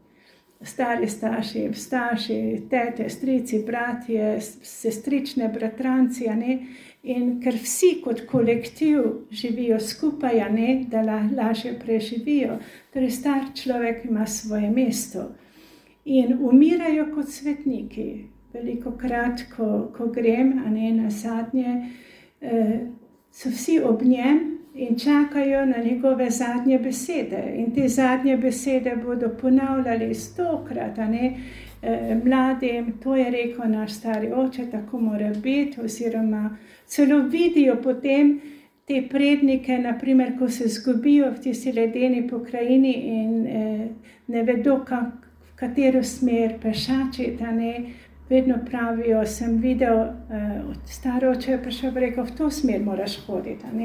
Stari starši, starši, tete, strici, bratje, sestrične, bratranci. A ne? In ker vsi kot kolektiv živijo skupaj, a ne? Da la, lažje preživijo. Torej star človek ima svoje mesto. In umirajo kot svetniki. Veliko krat, ko, ko grem, a ne na zadnje, eh, so vsi ob njem in čakajo na njegove zadnje besede. In te zadnje besede bodo ponavljali stokrat, a ne, eh, mladim, to je rekel naš stari oče, tako mora biti, oziroma celo vidijo potem te prednike, naprimer, ko se zgubijo v tisti ledeni pokrajini in eh, ne vedo, kak, v katero smer pešačiti, a ne. Vedno pravijo, sem videl, uh, od staro oče je prišel in rekel, v to smer moraš hoditi. Ne?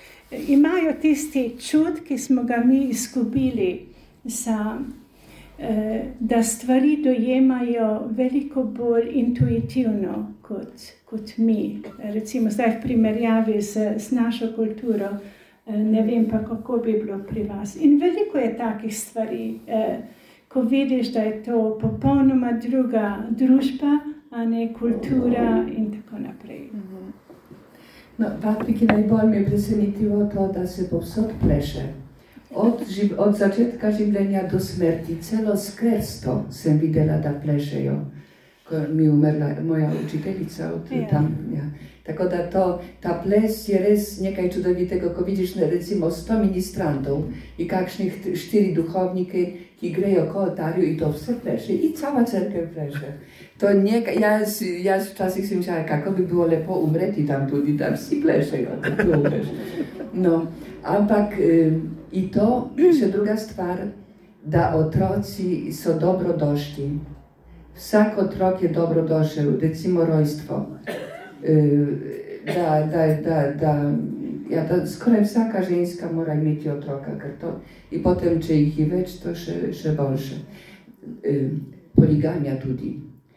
Imajo tisti čud, ki smo ga mi izgubili, za, uh, da stvari dojemajo veliko bolj intuitivno kot, kot mi. Recimo zdaj v primerjavi z, z našo kulturo, uh, ne vem pa, kako bi bilo pri vas. In veliko je takih stvari, uh, ko vidiš, da je to popolnoma druga družba, a ne kultura in tako naprej. No, v Afriki najbolj me je presenetilo to, da se povsod pleše. Od, živ, od začetka življenja do smrti, celo skrsto sem videla, da plešejo. Ko mi je umrla moja učiteljica od ja. tam. Ja. Tako da to, ta ples je res nekaj čudovitega, ko vidiš recimo sto ministrantov in kakšnih štiri duhovnike, ki grejo ko oltarju in to vse pleše. In cała cerkev pleše. To nekaj, jaz, jaz včasih si mišljala, kako bi bilo lepo umreti tam tudi, da vsi plešejo. No, ampak in to, še druga stvar, da otroci so dobrodošli. Vsak otrok je dobrodošel, recimo rojstvo. Da, da, da, da, ja, da skoraj vsaka ženska mora imeti otroka, ker to, in potem, če jih je več, to še, še boljše. Poligamija tudi.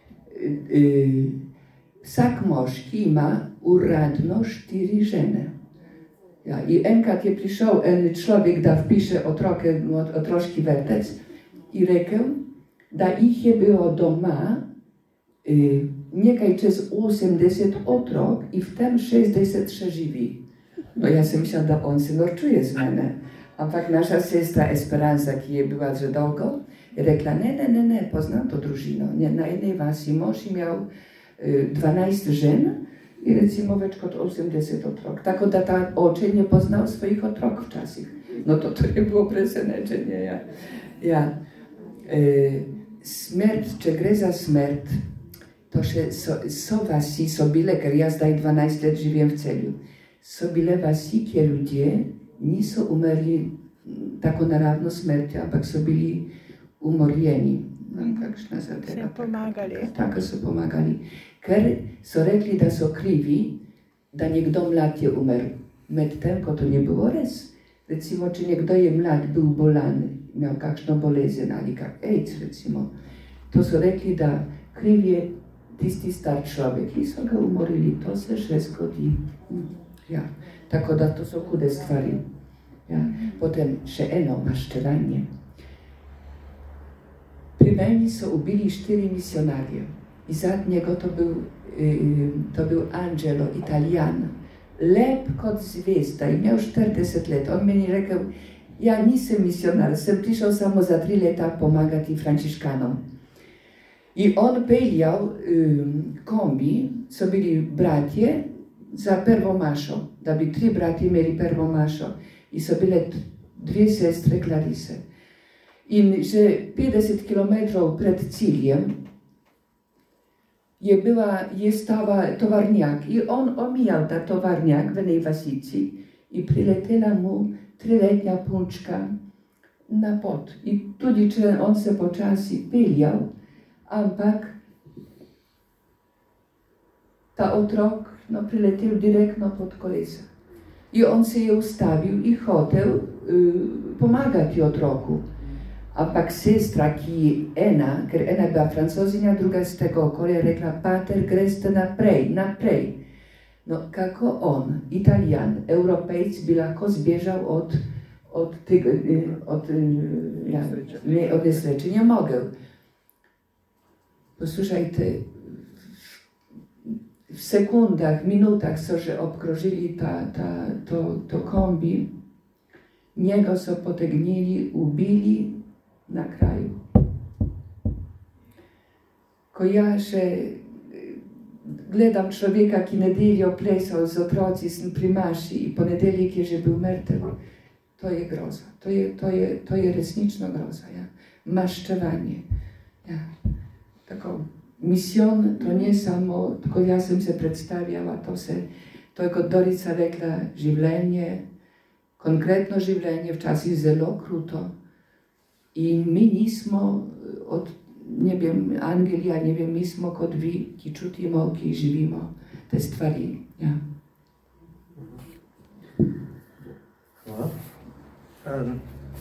Vsak moški ima uradno štiri žene. Ja, in enkrat je prišel en človek, da vpiše otroke v otroški vrtec in rekel, da jih je bilo doma eh, nekaj čez osemdeset otrok in v tem šestdeset še živi. No, jaz sem mislila, da on se norčuje z mene. Ampak naša sestra Esperanza, ki je bila že dolgo, je rekla, ne, ne, ne, ne, poznam to družino. Na jednej vasi mož imel eh, dvanajst žen in recimo več kot osemdeset otrok. Tako da ta oče je poznal svojih otrok včasih. No, to, to je bilo presenečenje, ja. Ja. E, smrt, če gre za smrt, to še so, so vasi, so bile, ker jaz zdaj dvanajst let živim v Celju, so bile vasi, kjer ljudje niso umrli tako naravno smrtjo, ampak so bili umorjeni. No, kakšna zadeva. So pomagali. Tako so pomagali. Ker so rekli, da so krivi, da nekdo mlad je umrl. Medtem, ko to ni bilo res. Recimo, če nekdo je mlad, bil bolan, imel kakšno bolezen ali kak AIDS, recimo. To so rekli, da kriv je tisti star človek, ki so ga umorili. To se še zgodi. Ja. Tako da to so hude stvari. Ja. Potem še eno maščevanje. Pri meni so ubili štiri misionarje. I zadnjego to był, to był Angelo, Italian. Lep kot zvezda i miał czterdzieści lat. On mi rzekł, ja nisem misjonar, sem prišel samo za tri leta pomagati Franciszkanom. I on peljał um, kombi, co byli bracie, za prvo mašo, da bi tri brati imeli prvo mašo. I so bile dve sestre Klarise. In že petdeset kilometrov pred ciljem je była, je stała towarniak i on omijał ta towarniak w jednej wasici i przyletela mu trzyletnia punczka na pot. I tudi, czy on se počasi peljał, ampak ta otrok no, priletel direktno pod kolesa. I on se je ustawił i hotel y, pomagati otroku. Ampak sestra, ki ena, ker ena je bila francozinja, druga z tega okolja, rekla, pater, greste naprej, naprej. No, kako on, Italijan, Evropejc, bi lahko zbiežal od, od tega, od, ja, ne, od nesreče, nie mogel. Poslušajte, w sekundach, minutach, co że obkrożyli ta, ta, to, to kombi, niego so potegnili, ubili, na kraju. Ko ja še gledam človeka, ki nedeljo plesal z otroci pri maši i ponedeljek je že bil mrtev, to je groza. To je, to je, to je resnično groza. Ja. Maščevanje. Ja. Tako, misjon to nie samo, tako ja sem se predstavljala, to se, to je kot Dorica rekla, življenje, konkretno življenje, včasih zelo kruto. I my nismo, od, nie wiem, Angelia, nie wiem, my smo kot vi, ki čutimo, ki živimo te stvari. Ja. Hvala. Um,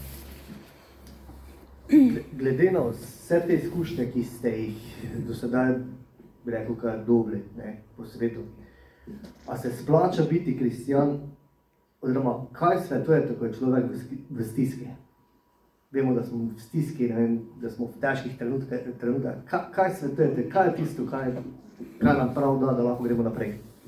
glede na vse te izkušnje, ki ste jih do sedaj, bi rekel, kar dobili, ne, po svetu, a se splača biti kristjan, oziroma kaj svetujete, ko je človek v stiski? Vemo, da smo v stiski, ne vem, da smo v težkih trenutkah. Kaj, kaj svetujete, kaj je tisto, kaj, kaj nam prav da, da lahko gremo naprej?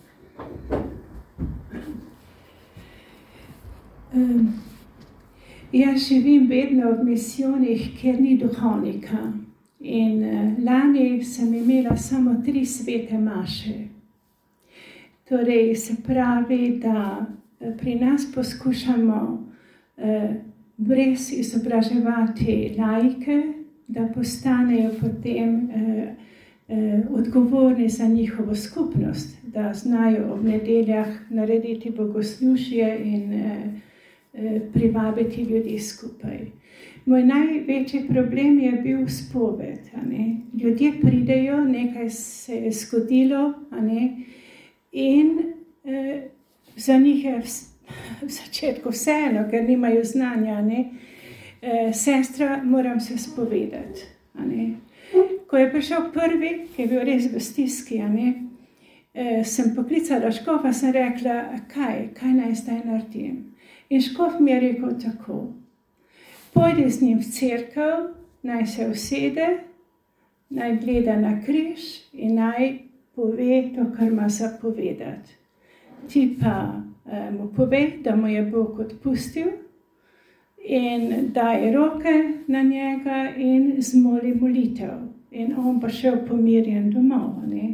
Um, jaz živim vedno v misijonih, kjer ni duhovnika. In uh, lani sem imela samo tri svete maše. Torej se pravi, da pri nas poskušamo uh, brez izobraževati laike, da postanejo potem eh, eh, odgovorni za njihovo skupnost, da znajo ob nedeljah narediti bogoslužje in eh, eh, privabiti ljudi skupaj. Moj največji problem je bil spoved. A ne. Ljudje pridejo, nekaj se je zgodilo, a ne, in eh, za njih je v, v začetku vseeno, ker nimajo znanja. A ne. Eh, sestra, moram se spovedati. A ne. Ko je prišel prvi, ki je bil res v stiski, a ne, eh, sem poklicala škofa, sem rekla, kaj, kaj naj zdaj naredim. In škof mi je rekel tako, pojdi z njim v cerkev, naj se usede, naj gleda na križ in naj pove to, kar ima za povedati. Ti pa eh, mu pove, da mu je Bog odpustil in daj roke na njega in zmoli molitev. In on pa šel pomirjen domov. Ne.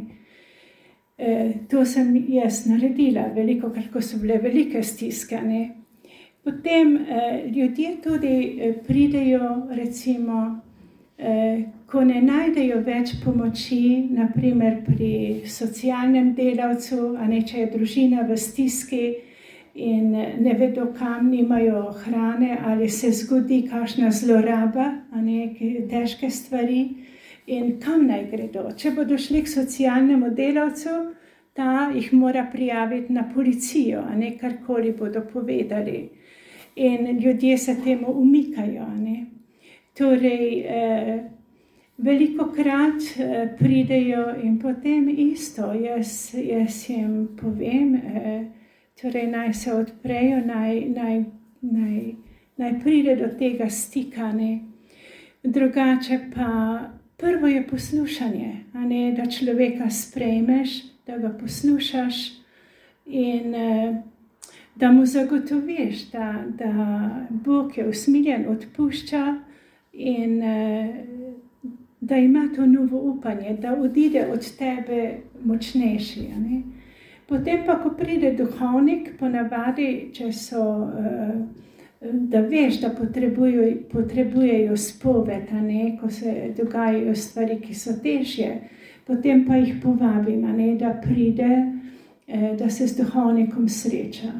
E, to sem jaz naredila, veliko, ko so bile velike stiske. Ne. Potem eh, ljudje tudi eh, pridejo, recimo, eh, ko ne najdejo več pomoči, naprimer pri socialnem delavcu, a ne, če je družina v stiski in ne vedo kam, nimajo hrane ali se zgodi kakšna zloraba, a ne, težke stvari. In kam naj gredo? Če bodo šli k socialnemu delavcu, ta jih mora prijaviti na policijo, a ne karkoli bodo povedali. In ljudje se temu umikajo. Ne? Torej, eh, veliko krat eh, pridejo in potem isto. Jaz, jaz jim povem, eh, torej naj se odprejo, naj, naj, naj, naj pride do tega stika. Ne? Drugače pa prvo je poslušanje, a ne, da človeka sprejmeš, da ga poslušaš in eh, da mu zagotoviš, da, da Bog je usmiljen, odpušča in eh, da ima to novo upanje, da odide od tebe močnejši. A ne. Potem pa, ko pride duhovnik, ponavadi, če so eh, da veš, da potrebujejo, potrebujejo spoved, a ne, ko se dogajajo stvari, ki so težje, potem pa jih povabim, a ne, da pride, eh, da se z duhovnikom sreča.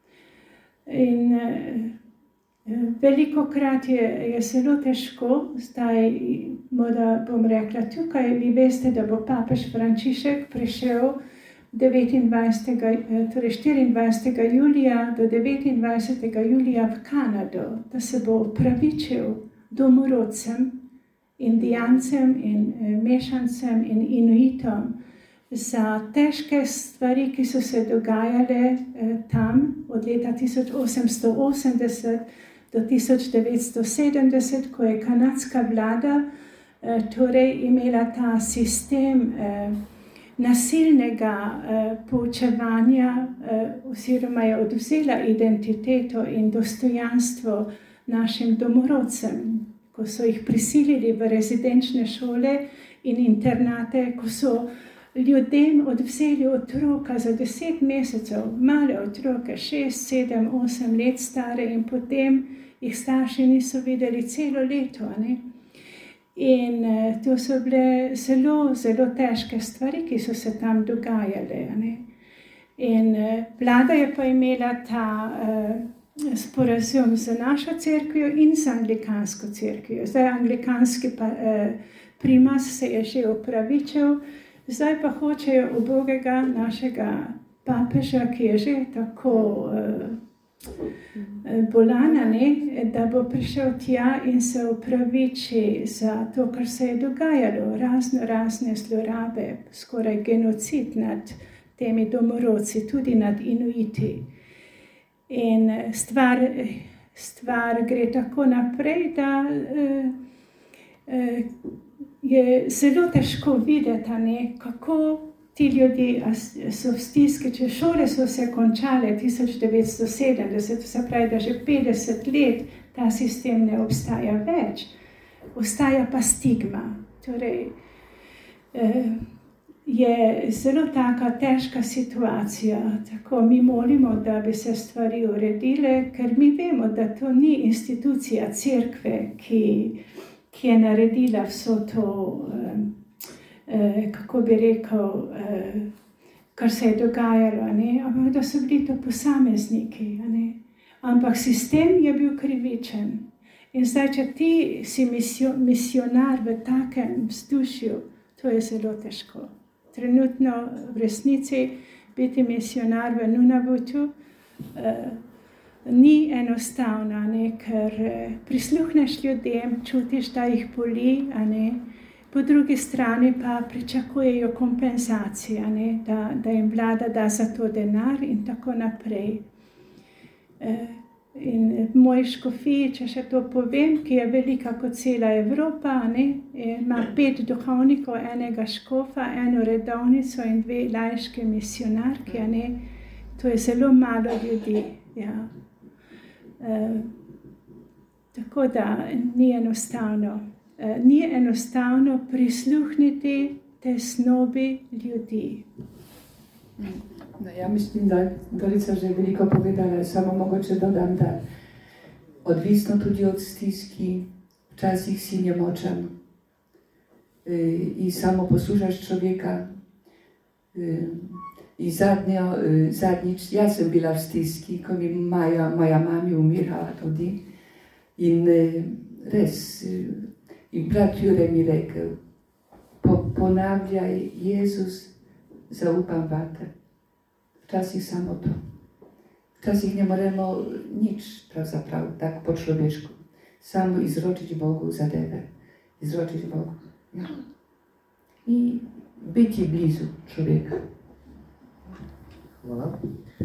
In eh, veliko krat je, je zelo težko, zdaj moda, bom rekla tukaj, vi veste, da bo papež Frančišek prišel devetindvajsetega, torej štiriindvajsetega julija do devetindvajsetega julija v Kanado, da se bo opravičil domorodcem, indijancem in mešancem in inuitom za težke stvari, ki so se dogajale tam od leta tisoč osemsto osemdeset do tisoč devetsto sedemdeset, ko je kanadska vlada torej imela ta sistem nasilnega eh, poučevanja eh, oziroma je odvzela identiteto in dostojanstvo našim domorodcem, ko so jih prisilili v rezidenčne šole in internate, ko so ljudem odvzeli otroka za deset mesecev, male otroke, šest, sedem, osem let stare in potem jih starši niso videli celo leto. Ne? In uh, to so bile zelo, zelo težke stvari, ki so se tam dogajale. Ne? In uh, vlada je pa imela ta uh, sporazum z našo cerkvijo in z anglikansko cerkvijo. Zdaj anglikanski pa, uh, primas se je že opravičil, zdaj pa hočejo ubogega našega papeža, ki je že tako uh, bolana, ne, da bo prišel tja in se opraviči za to, kar se je dogajalo, razno razne zlorabe, skoraj genocid nad temi domorodci, tudi nad inuiti. In stvar, stvar gre tako naprej, da uh, uh, je zelo težko videti, ne, kako ti ljudje so v stiski, če šole so se končale tisoč devetsto sedemdeset, se pravi, da že petdeset let ta sistem ne obstaja več, ostaja pa stigma. Torej, je zelo taka težka situacija, tako mi molimo, da bi se stvari uredile, ker mi vemo, da to ni institucija cerkve, ki, ki je naredila vso to, Eh, kako bi rekel, eh, kar se je dogajalo, ne? Ampak da so bili to posamezniki. Ne? Ampak sistem je bil krivičen In zdaj, če ti si misionar v takem vzdušju, to je zelo težko. Trenutno v resnici biti misionar v Nunavutu uh, ni enostavno, ne, ker prisluhneš ljudem, čutiš, da jih boli, a ne, po drugi strani pa pričakujejo kompenzacije, ne, da, da jim vlada da za to denar in tako naprej. Uh, In v moji škofiji, če še to povem, ki je velika kot cela Evropa, ne, ima pet duhovnikov, enega škofa, eno redovnico in dve laiške misionarke, ne, to je zelo malo ljudi. Ja. E, tako da ni enostavno. E, ni enostavno prisluhniti tesnobi ljudi. No, ja mislim, da Dorica že veliko povedala, samo mogoče dodam, da odvisno tudi od stiski, včasih si nemočan i samo poslušaš človeka. I zadnjo, zadnjič, jaz sem bila v stiski, ko mi moja, moja mami umirala tudi. In res, in brat Jure mi rekel, po, ponavljaj, Jezus, zaupam vate. Včasih samo to. Včasih ne moremo nič pravzaprav tak po človešku. Samo izročiti Bogu zadeve. Izročiti Bogu. Ja. I biti blizu človeka. Hvala.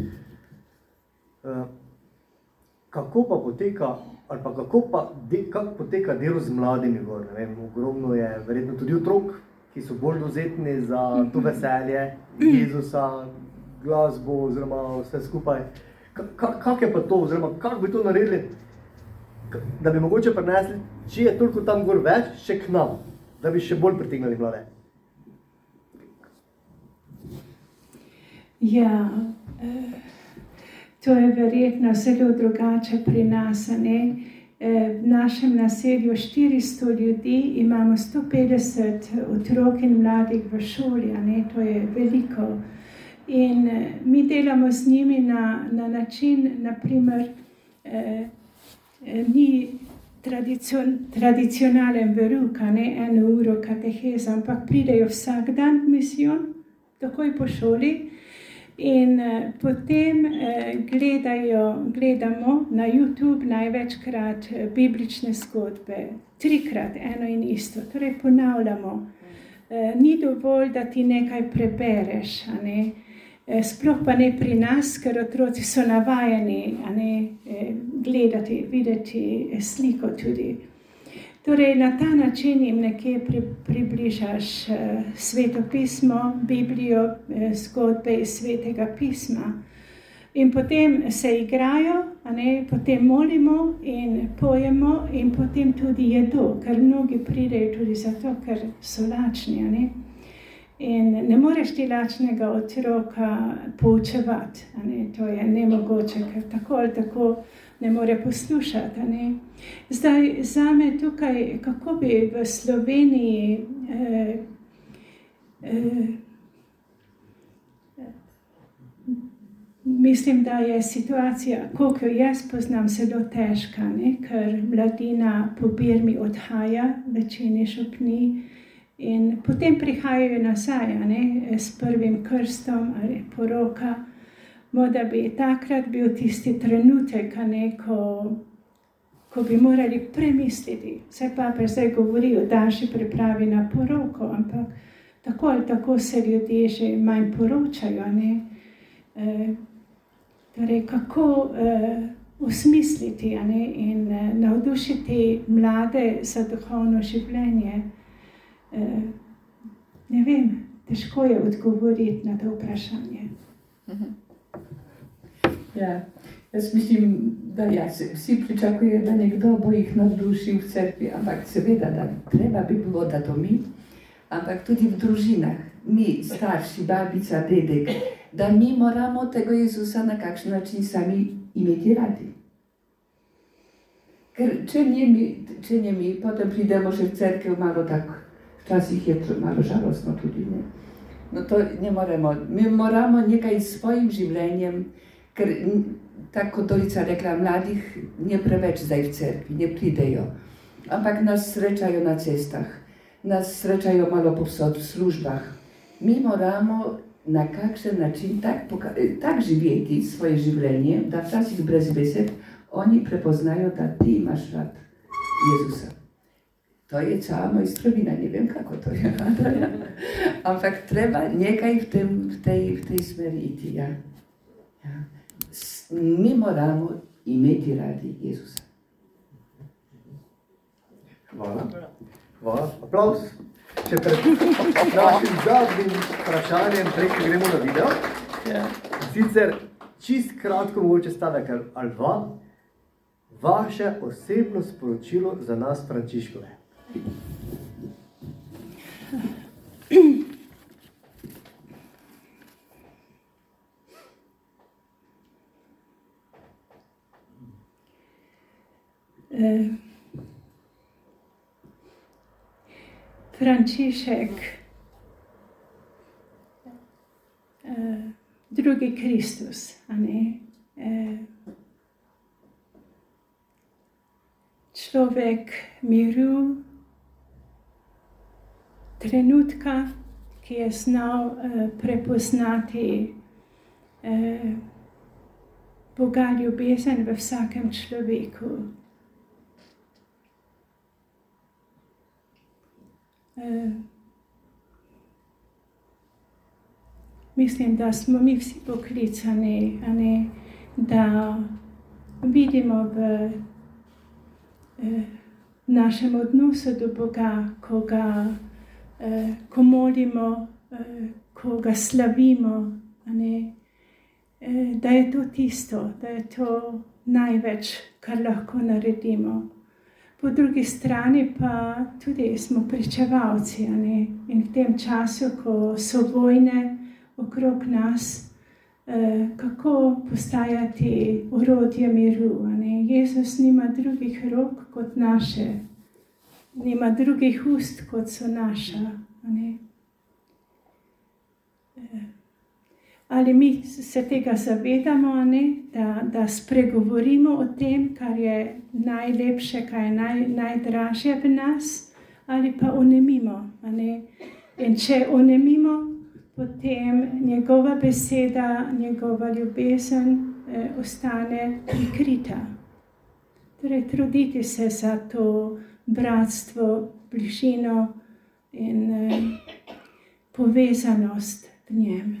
Uh, kako pa poteka, ali pa kako pa de, kako poteka delo z mladimi gor? Ne vem, ogromno je verjetno tudi otrok, ki so bolj dovzetni za to veselje Jezusa, glasbo oziroma vse skupaj. Kako je pa to, oziroma kako bi to naredili, da bi mogoče prinesli, če je toliko tam gor več, še k nam, da bi še bolj pritegnili mlade? Ja, to je verjetno zelo drugače pri nas, ne? V našem naselju štiristo ljudi, imamo sto petdeset otrok in mladih v šoli, ne? To je veliko. In mi delamo z njimi na, na način, naprimer, eh, ni tradicion, tradicionalen verouk, ne eno uro kateheza, ampak pridejo vsak dan v misijon, takoj po šoli, in eh, potem eh, gledajo, gledamo na YouTube največkrat eh, biblične zgodbe, trikrat eno in isto, torej ponavljamo. Eh, ni dovolj, da ti nekaj prebereš, a ne? Sploh pa ne pri nas, ker otroci so navajeni, a ne, gledati, videti sliko tudi. Torej, na ta način jim nekje pri, približaš Sveto pismo, Biblijo, zgodbe iz Svetega pisma. In potem se igrajo, a ne, potem molimo in pojemo in potem tudi jedo, ker mnogi pridejo tudi zato, ker so lačni, a ne. In ne moreš ti lačnega otroka poučevati, a ne, to je nemogoče, ker tako ali tako ne more poslušati, a ne. Zdaj, zame tukaj, kako bi v Sloveniji, eh, eh, mislim, da je situacija, koliko jaz poznam, zelo težka, ne, ker mladina po birmi odhaja, večini župni, in potem prihajajo nazaj, ne, s prvim krstom ali poroka, da bi takrat bil tisti trenutek, ne, ko, ko bi morali premisliti. Vse papež zdaj govori o daljši pripravi na poroko, ampak tako ali tako se ljudje že manj poročajo. Ne. E, torej, kako e, osmisliti, ne, in e, navdušiti mlade za duhovno življenje. Uh, ne vem, težko je odgovoriti na to vprašanje. Ja, jaz mislim, da ja, vsi pričakujejo, da nekdo bo jih navdušil v cerkvi, ampak seveda, da treba bi bilo, da to mi, ampak tudi v družinah, mi, starši, babica, dedek, da mi moramo tega Jezusa na kakšen način sami imeti radi. Ker če ne mi, če ne mi, potem pridemo še v cerkev malo tako. Včasih je to malo žalostno tudi, ne. No to ne moremo. Mi moramo nekaj s svojim življenjem, ker tak kot Dorica rekla, mladih ne preveč zdaj v cerkvi, ne pridejo. Ampak nas srečajo na cestah, nas srečajo malo povsod v službah. Mi moramo na kakšen način tak, tak živeti svoje življenje, da včasih brez besed oni prepoznajo, da ti imaš rad Jezusa. To je cała mojstrovina, nie wiem kako to je. Ampak treba nekaj v, tem, v, tej, v tej smeri iti. Ja. Ja. Mi moramo imeti radi Jezusa. Hvala. Hvala. Aplauz. Če pred našim zadnjim vprašanjem, prej, ko gremo na video, ja. Sicer čist kratko mogoče stavek ali dva, vaše osebno sporočilo za nas Frančiškove. Uh, Frančišek, uh, drugi Kristus, a ne? Uh, človek miru, trenutka, ki je znal uh, prepoznati uh, Boga ljubezen v vsakem človeku. Uh, mislim, da smo mi vsi poklicani, a ne, da vidimo v uh, našem odnosu do Boga, ko ga uh, ko molimo, uh, ko ga slavimo, a ne, uh, da je to tisto, da je to največ, kar lahko naredimo. Po drugi strani pa tudi smo pričevalci, a ne? In v tem času, ko so vojne okrog nas, eh, kako postajati orodje miru, a ne? Jezus nima drugih rok kot naše, nima drugih ust kot so naša, a ne? Eh, ali mi se tega zavedamo, a ne? Da, da spregovorimo o tem, kar je najlepše, kar je naj, najdražje v nas, ali pa onemimo, a ne? In če onemimo, potem njegova beseda, njegova ljubezen eh, ostane prikrita. Torej, truditi se za to bratstvo, bližino in eh, povezanost v njem.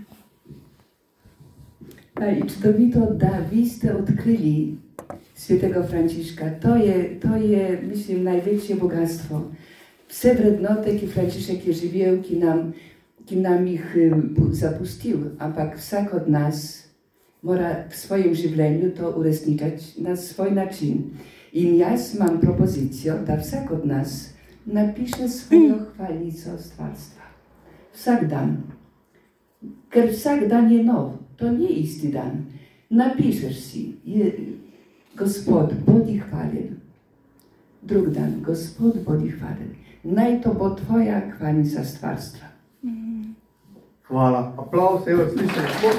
I čudowito, da vi ste odkryli świętego Franciszka. To je, to je, myślę, największe bogactwo. Vse vrednote, ki Frančišek je živel, ki nam, ki nam jih zapustil, ampak vsak od nas mora v svojem življenju to uresničiti na svoj način. In jaz mam propozycję, da vsak od nas napiše svojo hvalnico stvarstva. Vsak dan. Ker vsak dan je nov. To nie isti dan. Napišeš si, je, Gospod, bodi hvaljen. Drug dan, Gospod, bodi hvaljen. Naj to bo tvoja hvalnica stvarstva. Hvala. Aplauz, evo, slišali smo.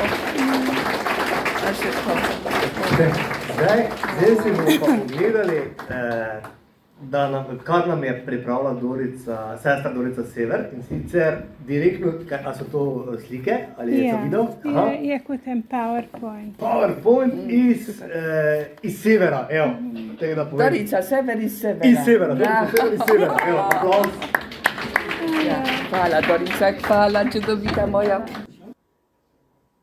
Zdaj, zdaj si bomo pa pogledali, eh, da nam, kar nam je pripravila Dorica, sestra Dorica Sever, in sicer direktno, a so to slike ali je Ja, to video? je, je kot en PowerPoint. PowerPoint iz, eh, iz Severa, evo, tega da povem. Dorica, sever iz severa. Iz Severa, Dorica Sever iz Severa, evo, aplauz. Ja, hvala, Dorica, hvala, čudovita moja.